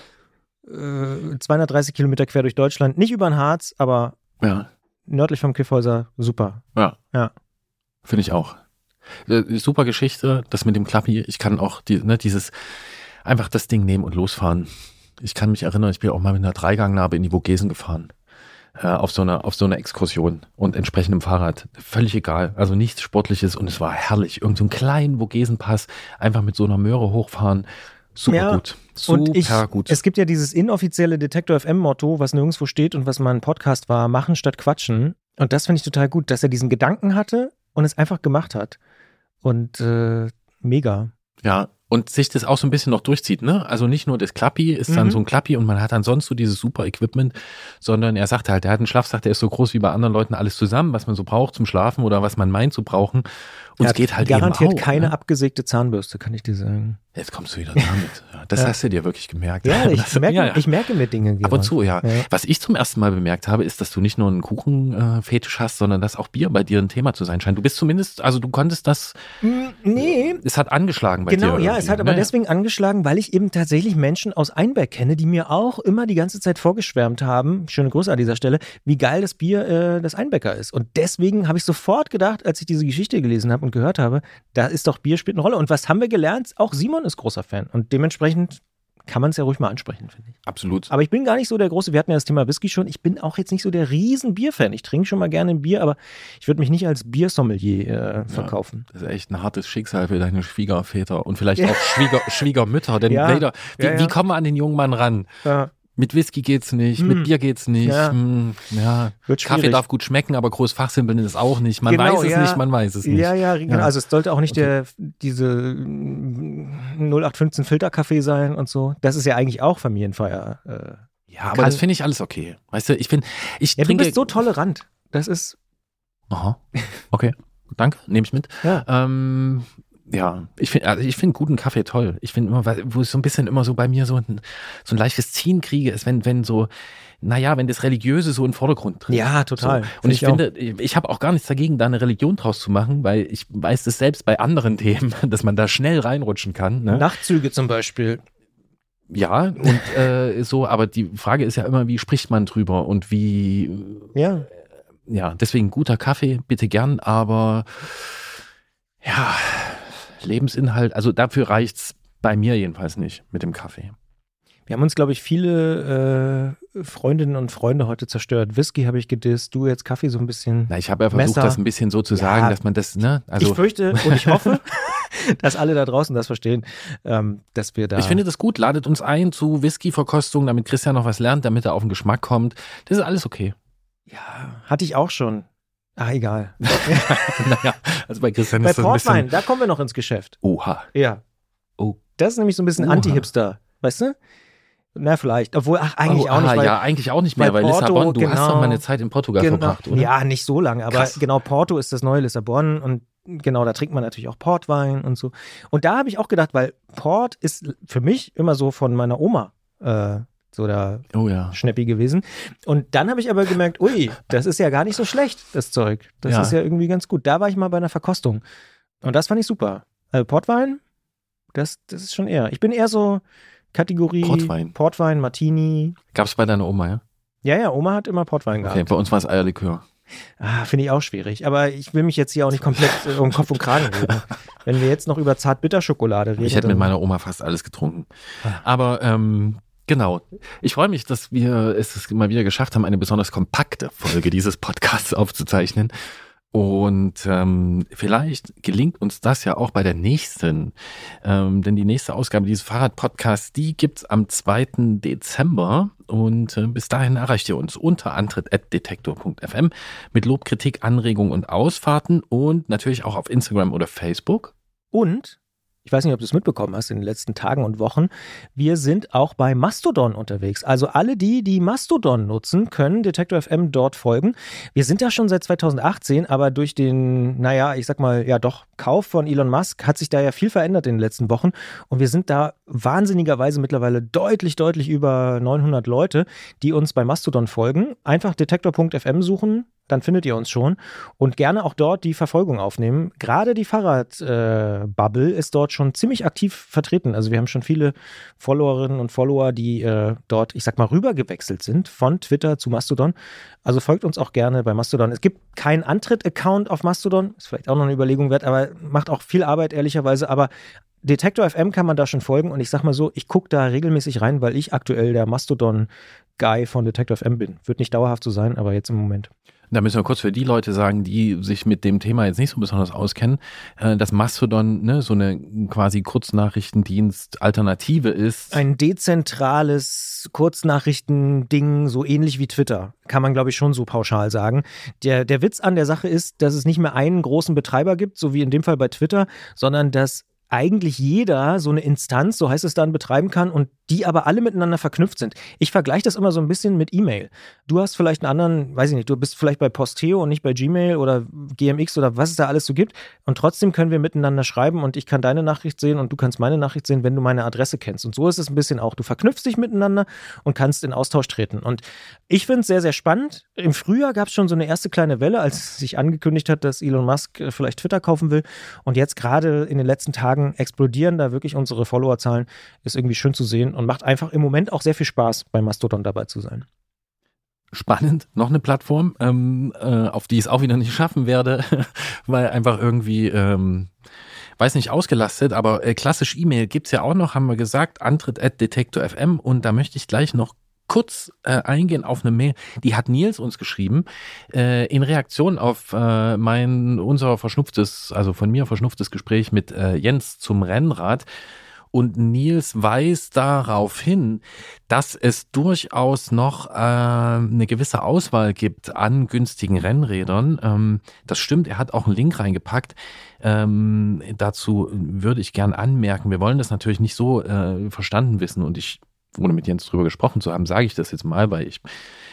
äh, zweihundertdreißig Kilometer quer durch Deutschland. Nicht über den Harz, aber ja. Nördlich vom Kyffhäuser, super. Ja, ja. Finde ich auch. Super Geschichte, das mit dem Klappi. Ich kann auch die, ne, dieses einfach das Ding nehmen und losfahren. Ich kann mich erinnern, ich bin auch mal mit einer Dreigangnarbe in die Vogesen gefahren. Äh, auf so einer auf so einer Exkursion und entsprechendem Fahrrad. Völlig egal. Also nichts Sportliches und es war herrlich. Irgend so einen kleinen Vogesenpass, einfach mit so einer Möhre hochfahren. Super ja, gut. Super und ich, gut. Es gibt ja dieses inoffizielle Detektor F M-Motto, was nirgendwo steht und was mal ein Podcast war, machen statt quatschen. Und das finde ich total gut, dass er diesen Gedanken hatte und es einfach gemacht hat. Und äh, mega. Ja, und sich das auch so ein bisschen noch durchzieht, ne? Also nicht nur das Klappi ist dann mhm. so ein Klappi und man hat dann sonst so dieses super Equipment, sondern er sagt halt, er hat einen Schlafsack, der ist so groß wie bei anderen Leuten alles zusammen, was man so braucht zum Schlafen oder was man meint zu brauchen. Und es geht halt garantiert eben auch, keine ne? abgesägte Zahnbürste, kann ich dir sagen. Jetzt kommst du wieder damit. Ja, das ja. hast du dir wirklich gemerkt. Ja, ich, das, merke, ja, ja. ich merke mir Dinge. Ab und zu, ja. ja. Was ich zum ersten Mal bemerkt habe, ist, dass du nicht nur einen Kuchenfetisch hast, sondern dass auch Bier bei dir ein Thema zu sein scheint. Du bist zumindest, also du konntest das. Nee. Es hat angeschlagen bei genau, dir. Genau, ja, es hat aber naja. deswegen angeschlagen, weil ich eben tatsächlich Menschen aus Einbeck kenne, die mir auch immer die ganze Zeit vorgeschwärmt haben, schöne Grüße an dieser Stelle, wie geil das Bier äh, das Einbecker ist. Und deswegen habe ich sofort gedacht, als ich diese Geschichte gelesen habe und gehört habe, da ist doch Bier spielt eine Rolle. Und was haben wir gelernt? Auch Simon ist großer Fan. Und dementsprechend kann man es ja ruhig mal ansprechen, finde ich. Absolut. Aber ich bin gar nicht so der große, wir hatten ja das Thema Whisky schon, ich bin auch jetzt nicht so der riesen Bierfan. Ich trinke schon mal gerne ein Bier, aber ich würde mich nicht als Biersommelier äh, verkaufen. Ja, das ist echt ein hartes Schicksal für deine Schwiegerväter und vielleicht auch Schwieger, Schwiegermütter. Denn ja, wieder, wie, ja, ja. wie kommen wir an den jungen Mann ran? Ja. Mit Whisky geht's nicht, hm. mit Bier geht's nicht. Ja. Hm, ja. Kaffee darf gut schmecken, aber groß fachsimpeln ist es auch nicht. Man genau, weiß es ja. nicht, man weiß es nicht. Ja, ja, genau. Ja. Also es sollte auch nicht okay. der diese null acht fünfzehn Filterkaffee sein und so. Das ist ja eigentlich auch Familienfeier. Äh, ja, aber das finde ich alles okay. Weißt du, ich finde, ich ja, trinke... Du bist so tolerant. Das ist... Aha, okay. Danke, nehme ich mit. Ja. Ähm, Ja, ich finde also ich finde guten Kaffee toll. Ich finde immer, wo ich so ein bisschen immer so bei mir so ein, so ein leichtes Ziehen kriege, ist, wenn, wenn so, naja, wenn das Religiöse so in den Vordergrund tritt. Ja, total. So. Und ich, ich finde, ich habe auch gar nichts dagegen, da eine Religion draus zu machen, weil ich weiß das selbst bei anderen Themen, dass man da schnell reinrutschen kann. Ne? Nachtzüge zum Beispiel. Ja, und äh, so, aber die Frage ist ja immer, wie spricht man drüber und wie, ja, äh, ja, deswegen guter Kaffee, bitte gern, aber ja, Lebensinhalt, also dafür reicht's bei mir jedenfalls nicht mit dem Kaffee. Wir haben uns, glaube ich, viele äh, Freundinnen und Freunde heute zerstört. Whisky habe ich gedisst, du jetzt Kaffee so ein bisschen. Na, ich habe ja versucht, Messer. das ein bisschen so zu sagen, Ja, dass man das, ne? Also ich fürchte und ich hoffe, dass alle da draußen das verstehen, ähm, dass wir da. Ich finde das gut, ladet uns ein zu Whisky-Verkostung, damit Christian noch was lernt, damit er auf den Geschmack kommt. Das ist alles okay. Ja, hatte ich auch schon. Ach, egal. Naja, also bei Christian Bei ist das ein Portwein, bisschen. da kommen wir noch ins Geschäft. Oha. Ja. Oh. Das ist nämlich so ein bisschen Oha. Anti-Hipster, weißt du? Na, vielleicht. Obwohl, ach, eigentlich oh, auch nicht. ah, Weil, ja, eigentlich auch nicht mehr, weil, weil Porto, Lissabon, du genau, hast doch mal eine Zeit in Portugal genau, verbracht, oder? Ja, nicht so lange, aber Krass. genau, Porto ist das neue Lissabon und genau, da trinkt man natürlich auch Portwein und so. Und da habe ich auch gedacht, weil Port ist für mich immer so von meiner Oma äh, so der Oh ja. Schnäppi gewesen. Und dann habe ich aber gemerkt, ui, das ist ja gar nicht so schlecht, das Zeug. Das Ja. ist ja irgendwie ganz gut. Da war ich mal bei einer Verkostung. Und das fand ich super. Also Portwein, das, das ist schon eher. Ich bin eher so Kategorie Portwein. Portwein, Martini. Gab's bei deiner Oma, ja? Ja, ja, Oma hat immer Portwein gehabt. Okay, bei uns war es Eierlikör. Ah, finde ich auch schwierig. Aber ich will mich jetzt hier auch nicht komplett äh, um Kopf und Kragen reden. Wenn wir jetzt noch über Zartbitterschokolade reden. Ich hätte mit dann- meiner Oma fast alles getrunken. Ah. Aber ähm, genau. Ich freue mich, dass wir es mal wieder geschafft haben, eine besonders kompakte Folge dieses Podcasts aufzuzeichnen. Und ähm, vielleicht gelingt uns das ja auch bei der nächsten. Ähm, denn die nächste Ausgabe dieses Fahrrad-Podcasts, die gibt's am zweiten Dezember. Und äh, bis dahin erreicht ihr uns unter antritt at detektor punkt f m mit Lob, Kritik, Anregungen und Ausfahrten und natürlich auch auf Instagram oder Facebook. Und, ich weiß nicht, ob du es mitbekommen hast in den letzten Tagen und Wochen, wir sind auch bei Mastodon unterwegs. Also alle die, die Mastodon nutzen, können Detektor F M dort folgen. Wir sind da schon seit zweitausendachtzehn, aber durch den, naja, ich sag mal, ja doch, Kauf von Elon Musk hat sich da ja viel verändert in den letzten Wochen. Und wir sind da wahnsinnigerweise mittlerweile deutlich, deutlich über neunhundert Leute, die uns bei Mastodon folgen. Einfach detektor punkt f m suchen, dann findet ihr uns schon und gerne auch dort die Verfolgung aufnehmen. Gerade die Fahrrad-Bubble äh, ist dort schon ziemlich aktiv vertreten. Also wir haben schon viele Followerinnen und Follower, die äh, dort, ich sag mal, rübergewechselt sind von Twitter zu Mastodon. Also folgt uns auch gerne bei Mastodon. Es gibt keinen Antritt-Account auf Mastodon, ist vielleicht auch noch eine Überlegung wert, aber macht auch viel Arbeit, ehrlicherweise. Aber Detektor F M kann man da schon folgen und ich sag mal so, ich gucke da regelmäßig rein, weil ich aktuell der Mastodon-Guy von Detektor F M bin. Wird nicht dauerhaft so sein, aber jetzt im Moment. Da müssen wir kurz für die Leute sagen, die sich mit dem Thema jetzt nicht so besonders auskennen, äh, dass Mastodon ne, so eine quasi Kurznachrichtendienst-Alternative ist. Ein dezentrales Kurznachrichtending, so ähnlich wie Twitter, kann man glaube ich schon so pauschal sagen. Der, der Witz an der Sache ist, dass es nicht mehr einen großen Betreiber gibt, so wie in dem Fall bei Twitter, sondern dass eigentlich jeder so eine Instanz, so heißt es dann, betreiben kann und die aber alle miteinander verknüpft sind. Ich vergleiche das immer so ein bisschen mit E-Mail. Du hast vielleicht einen anderen, weiß ich nicht, du bist vielleicht bei Posteo und nicht bei Gmail oder G M X oder was es da alles so gibt und trotzdem können wir miteinander schreiben und ich kann deine Nachricht sehen und du kannst meine Nachricht sehen, wenn du meine Adresse kennst. Und so ist es ein bisschen auch. Du verknüpfst dich miteinander und kannst in Austausch treten. Und ich finde es sehr, sehr spannend. Im Frühjahr gab es schon so eine erste kleine Welle, als sich angekündigt hat, dass Elon Musk vielleicht Twitter kaufen will. Und jetzt gerade in den letzten Tagen explodieren da wirklich unsere Followerzahlen. Ist irgendwie schön zu sehen und macht einfach im Moment auch sehr viel Spaß, bei Mastodon dabei zu sein. Spannend, noch eine Plattform, ähm, äh, auf die ich es auch wieder nicht schaffen werde, weil einfach irgendwie, ähm, weiß nicht, ausgelastet, aber äh, klassisch E-Mail gibt's ja auch noch, haben wir gesagt, antritt at detektor punkt f m und da möchte ich gleich noch kurz äh, eingehen auf eine Mail, die hat Nils uns geschrieben, äh, in Reaktion auf äh, mein, unser verschnupftes, also von mir verschnupftes Gespräch mit äh, Jens zum Rennrad. Und Nils weist darauf hin, dass es durchaus noch äh, eine gewisse Auswahl gibt an günstigen Rennrädern. Ähm, das stimmt, er hat auch einen Link reingepackt. Ähm, dazu würde ich gern anmerken, wir wollen das natürlich nicht so äh, verstanden wissen und ich, ohne mit Jens drüber gesprochen zu haben, sage ich das jetzt mal, weil ich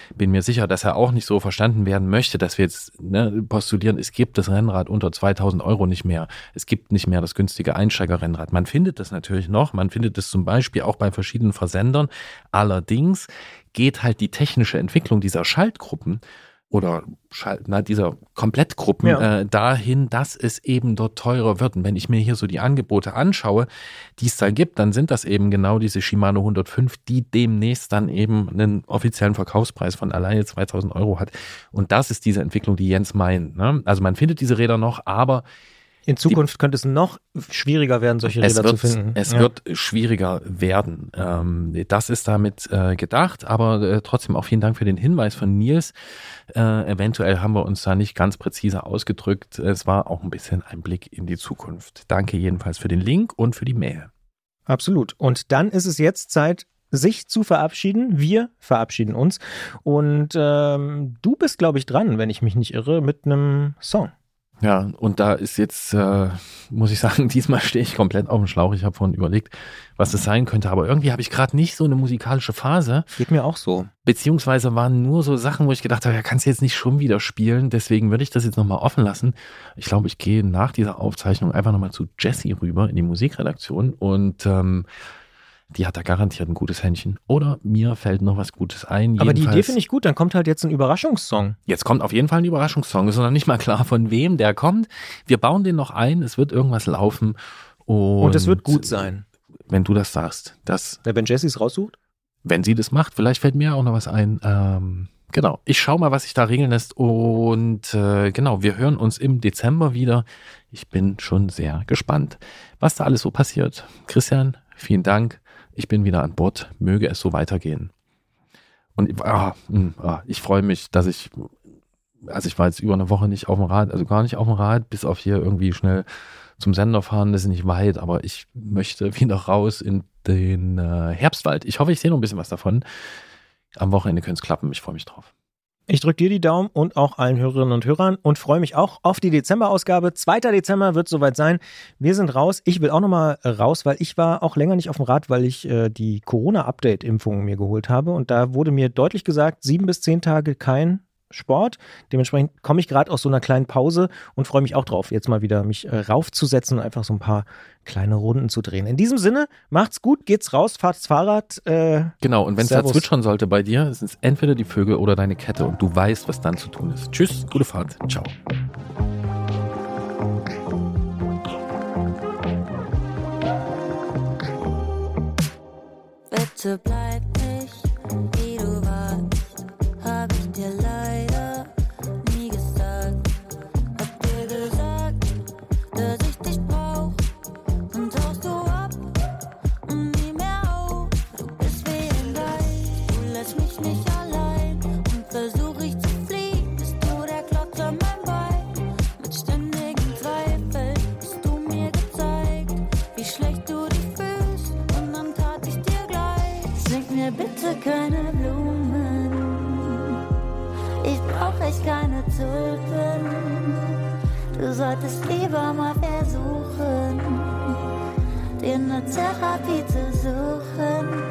bin mir sicher, dass er auch nicht so verstanden werden möchte, dass wir jetzt ne, postulieren, es gibt das Rennrad unter zweitausend Euro nicht mehr. Es gibt nicht mehr das günstige Einsteigerrennrad. Man findet das natürlich noch. Man findet es zum Beispiel auch bei verschiedenen Versendern. Allerdings geht halt die technische Entwicklung dieser Schaltgruppen oder na, dieser Komplettgruppen ja. äh, dahin, dass es eben dort teurer wird. Und wenn ich mir hier so die Angebote anschaue, die es da gibt, dann sind das eben genau diese Shimano hundertfünf, die demnächst dann eben einen offiziellen Verkaufspreis von alleine zweitausend Euro hat. Und das ist diese Entwicklung, die Jens meint. Ne? Also man findet diese Räder noch, aber in Zukunft die, könnte es noch schwieriger werden, solche Räder wird, zu finden. Es ja. wird schwieriger werden. Ähm, das ist damit äh, gedacht, aber äh, trotzdem auch vielen Dank für den Hinweis von Nils. Äh, eventuell haben wir uns da nicht ganz präzise ausgedrückt. Es war auch ein bisschen ein Blick in die Zukunft. Danke jedenfalls für den Link und für die Mail. Absolut. Und dann ist es jetzt Zeit, sich zu verabschieden. Wir verabschieden uns. Und ähm, du bist, glaube ich, dran, wenn ich mich nicht irre, mit einem Song. Ja, und da ist jetzt, äh, muss ich sagen, diesmal stehe ich komplett auf dem Schlauch. Ich habe vorhin überlegt, was es sein könnte, aber irgendwie habe ich gerade nicht so eine musikalische Phase. Geht mir auch so. Beziehungsweise waren nur so Sachen, wo ich gedacht habe, ja, kannst du jetzt nicht schon wieder spielen, deswegen würde ich das jetzt nochmal offen lassen. Ich glaube, ich gehe nach dieser Aufzeichnung einfach nochmal zu Jessie rüber in die Musikredaktion und ähm, die hat da garantiert ein gutes Händchen. Oder mir fällt noch was Gutes ein. Aber die Idee finde ich gut, dann kommt halt jetzt ein Überraschungssong. Jetzt kommt auf jeden Fall ein Überraschungssong. Es ist noch nicht mal klar, von wem der kommt. Wir bauen den noch ein, es wird irgendwas laufen. Und, und es wird gut sein. Wenn du das sagst. Das, ja, wenn Jessie es raussucht? Wenn sie das macht, vielleicht fällt mir auch noch was ein. Ähm, genau, ich schaue mal, was sich da regeln lässt. Und äh, genau, wir hören uns im Dezember wieder. Ich bin schon sehr gespannt, was da alles so passiert. Christian, vielen Dank. Ich bin wieder an Bord, möge es so weitergehen. Und ah, ah, ich freue mich, dass ich, also ich war jetzt über eine Woche nicht auf dem Rad, also gar nicht auf dem Rad, bis auf hier irgendwie schnell zum Sender fahren, das ist nicht weit, aber ich möchte wieder raus in den äh, Herbstwald. Ich hoffe, ich sehe noch ein bisschen was davon. Am Wochenende könnte es klappen, ich freue mich drauf. Ich drücke dir die Daumen und auch allen Hörerinnen und Hörern und freue mich auch auf die Dezemberausgabe. zweiter Dezember wird soweit sein. Wir sind raus. Ich will auch nochmal raus, weil ich war auch länger nicht auf dem Rad, weil ich äh, die Corona-Update-Impfung mir geholt habe. Und da wurde mir deutlich gesagt, sieben bis zehn Tage kein Sport. Dementsprechend komme ich gerade aus so einer kleinen Pause und freue mich auch drauf, jetzt mal wieder mich äh, raufzusetzen und einfach so ein paar kleine Runden zu drehen. In diesem Sinne, macht's gut, geht's raus, fahrt's Fahrrad. Äh, genau, und wenn es da zwitschern sollte bei dir, sind es entweder die Vögel oder deine Kette und du weißt, was dann zu tun ist. Tschüss, gute Fahrt, ciao. Bitte bleib nicht, wie du warst, hab ich dir leider nie gesagt. Hab dir gesagt, dass ich dich brauch, und tauchst du ab und nie mehr auf. Du bist wie ein Geist, du lässt mich nicht allein, und versuch ich zu fliehen, bist du der Klotz an meinem Bein. Mit ständigen Zweifeln hast du mir gezeigt, wie schlecht du dich fühlst, und dann tat ich dir gleich. Schenk mir bitte keine Blumen, ich brauch echt keine Tulpen. Du solltest lieber mal versuchen, dir eine Therapie zu suchen.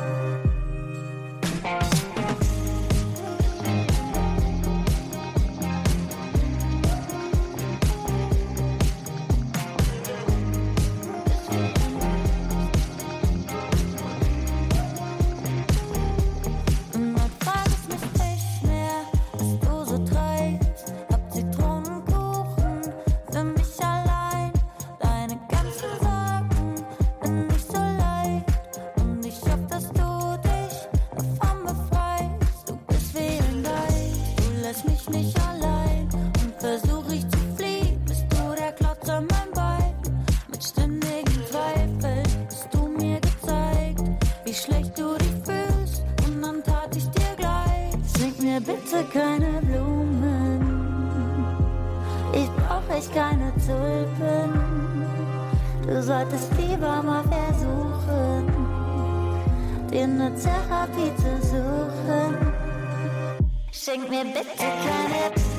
Bitte keine Blumen, ich brauch echt keine Tulpen. Du solltest lieber mal versuchen, dir eine Therapie zu suchen. Schenk mir bitte keine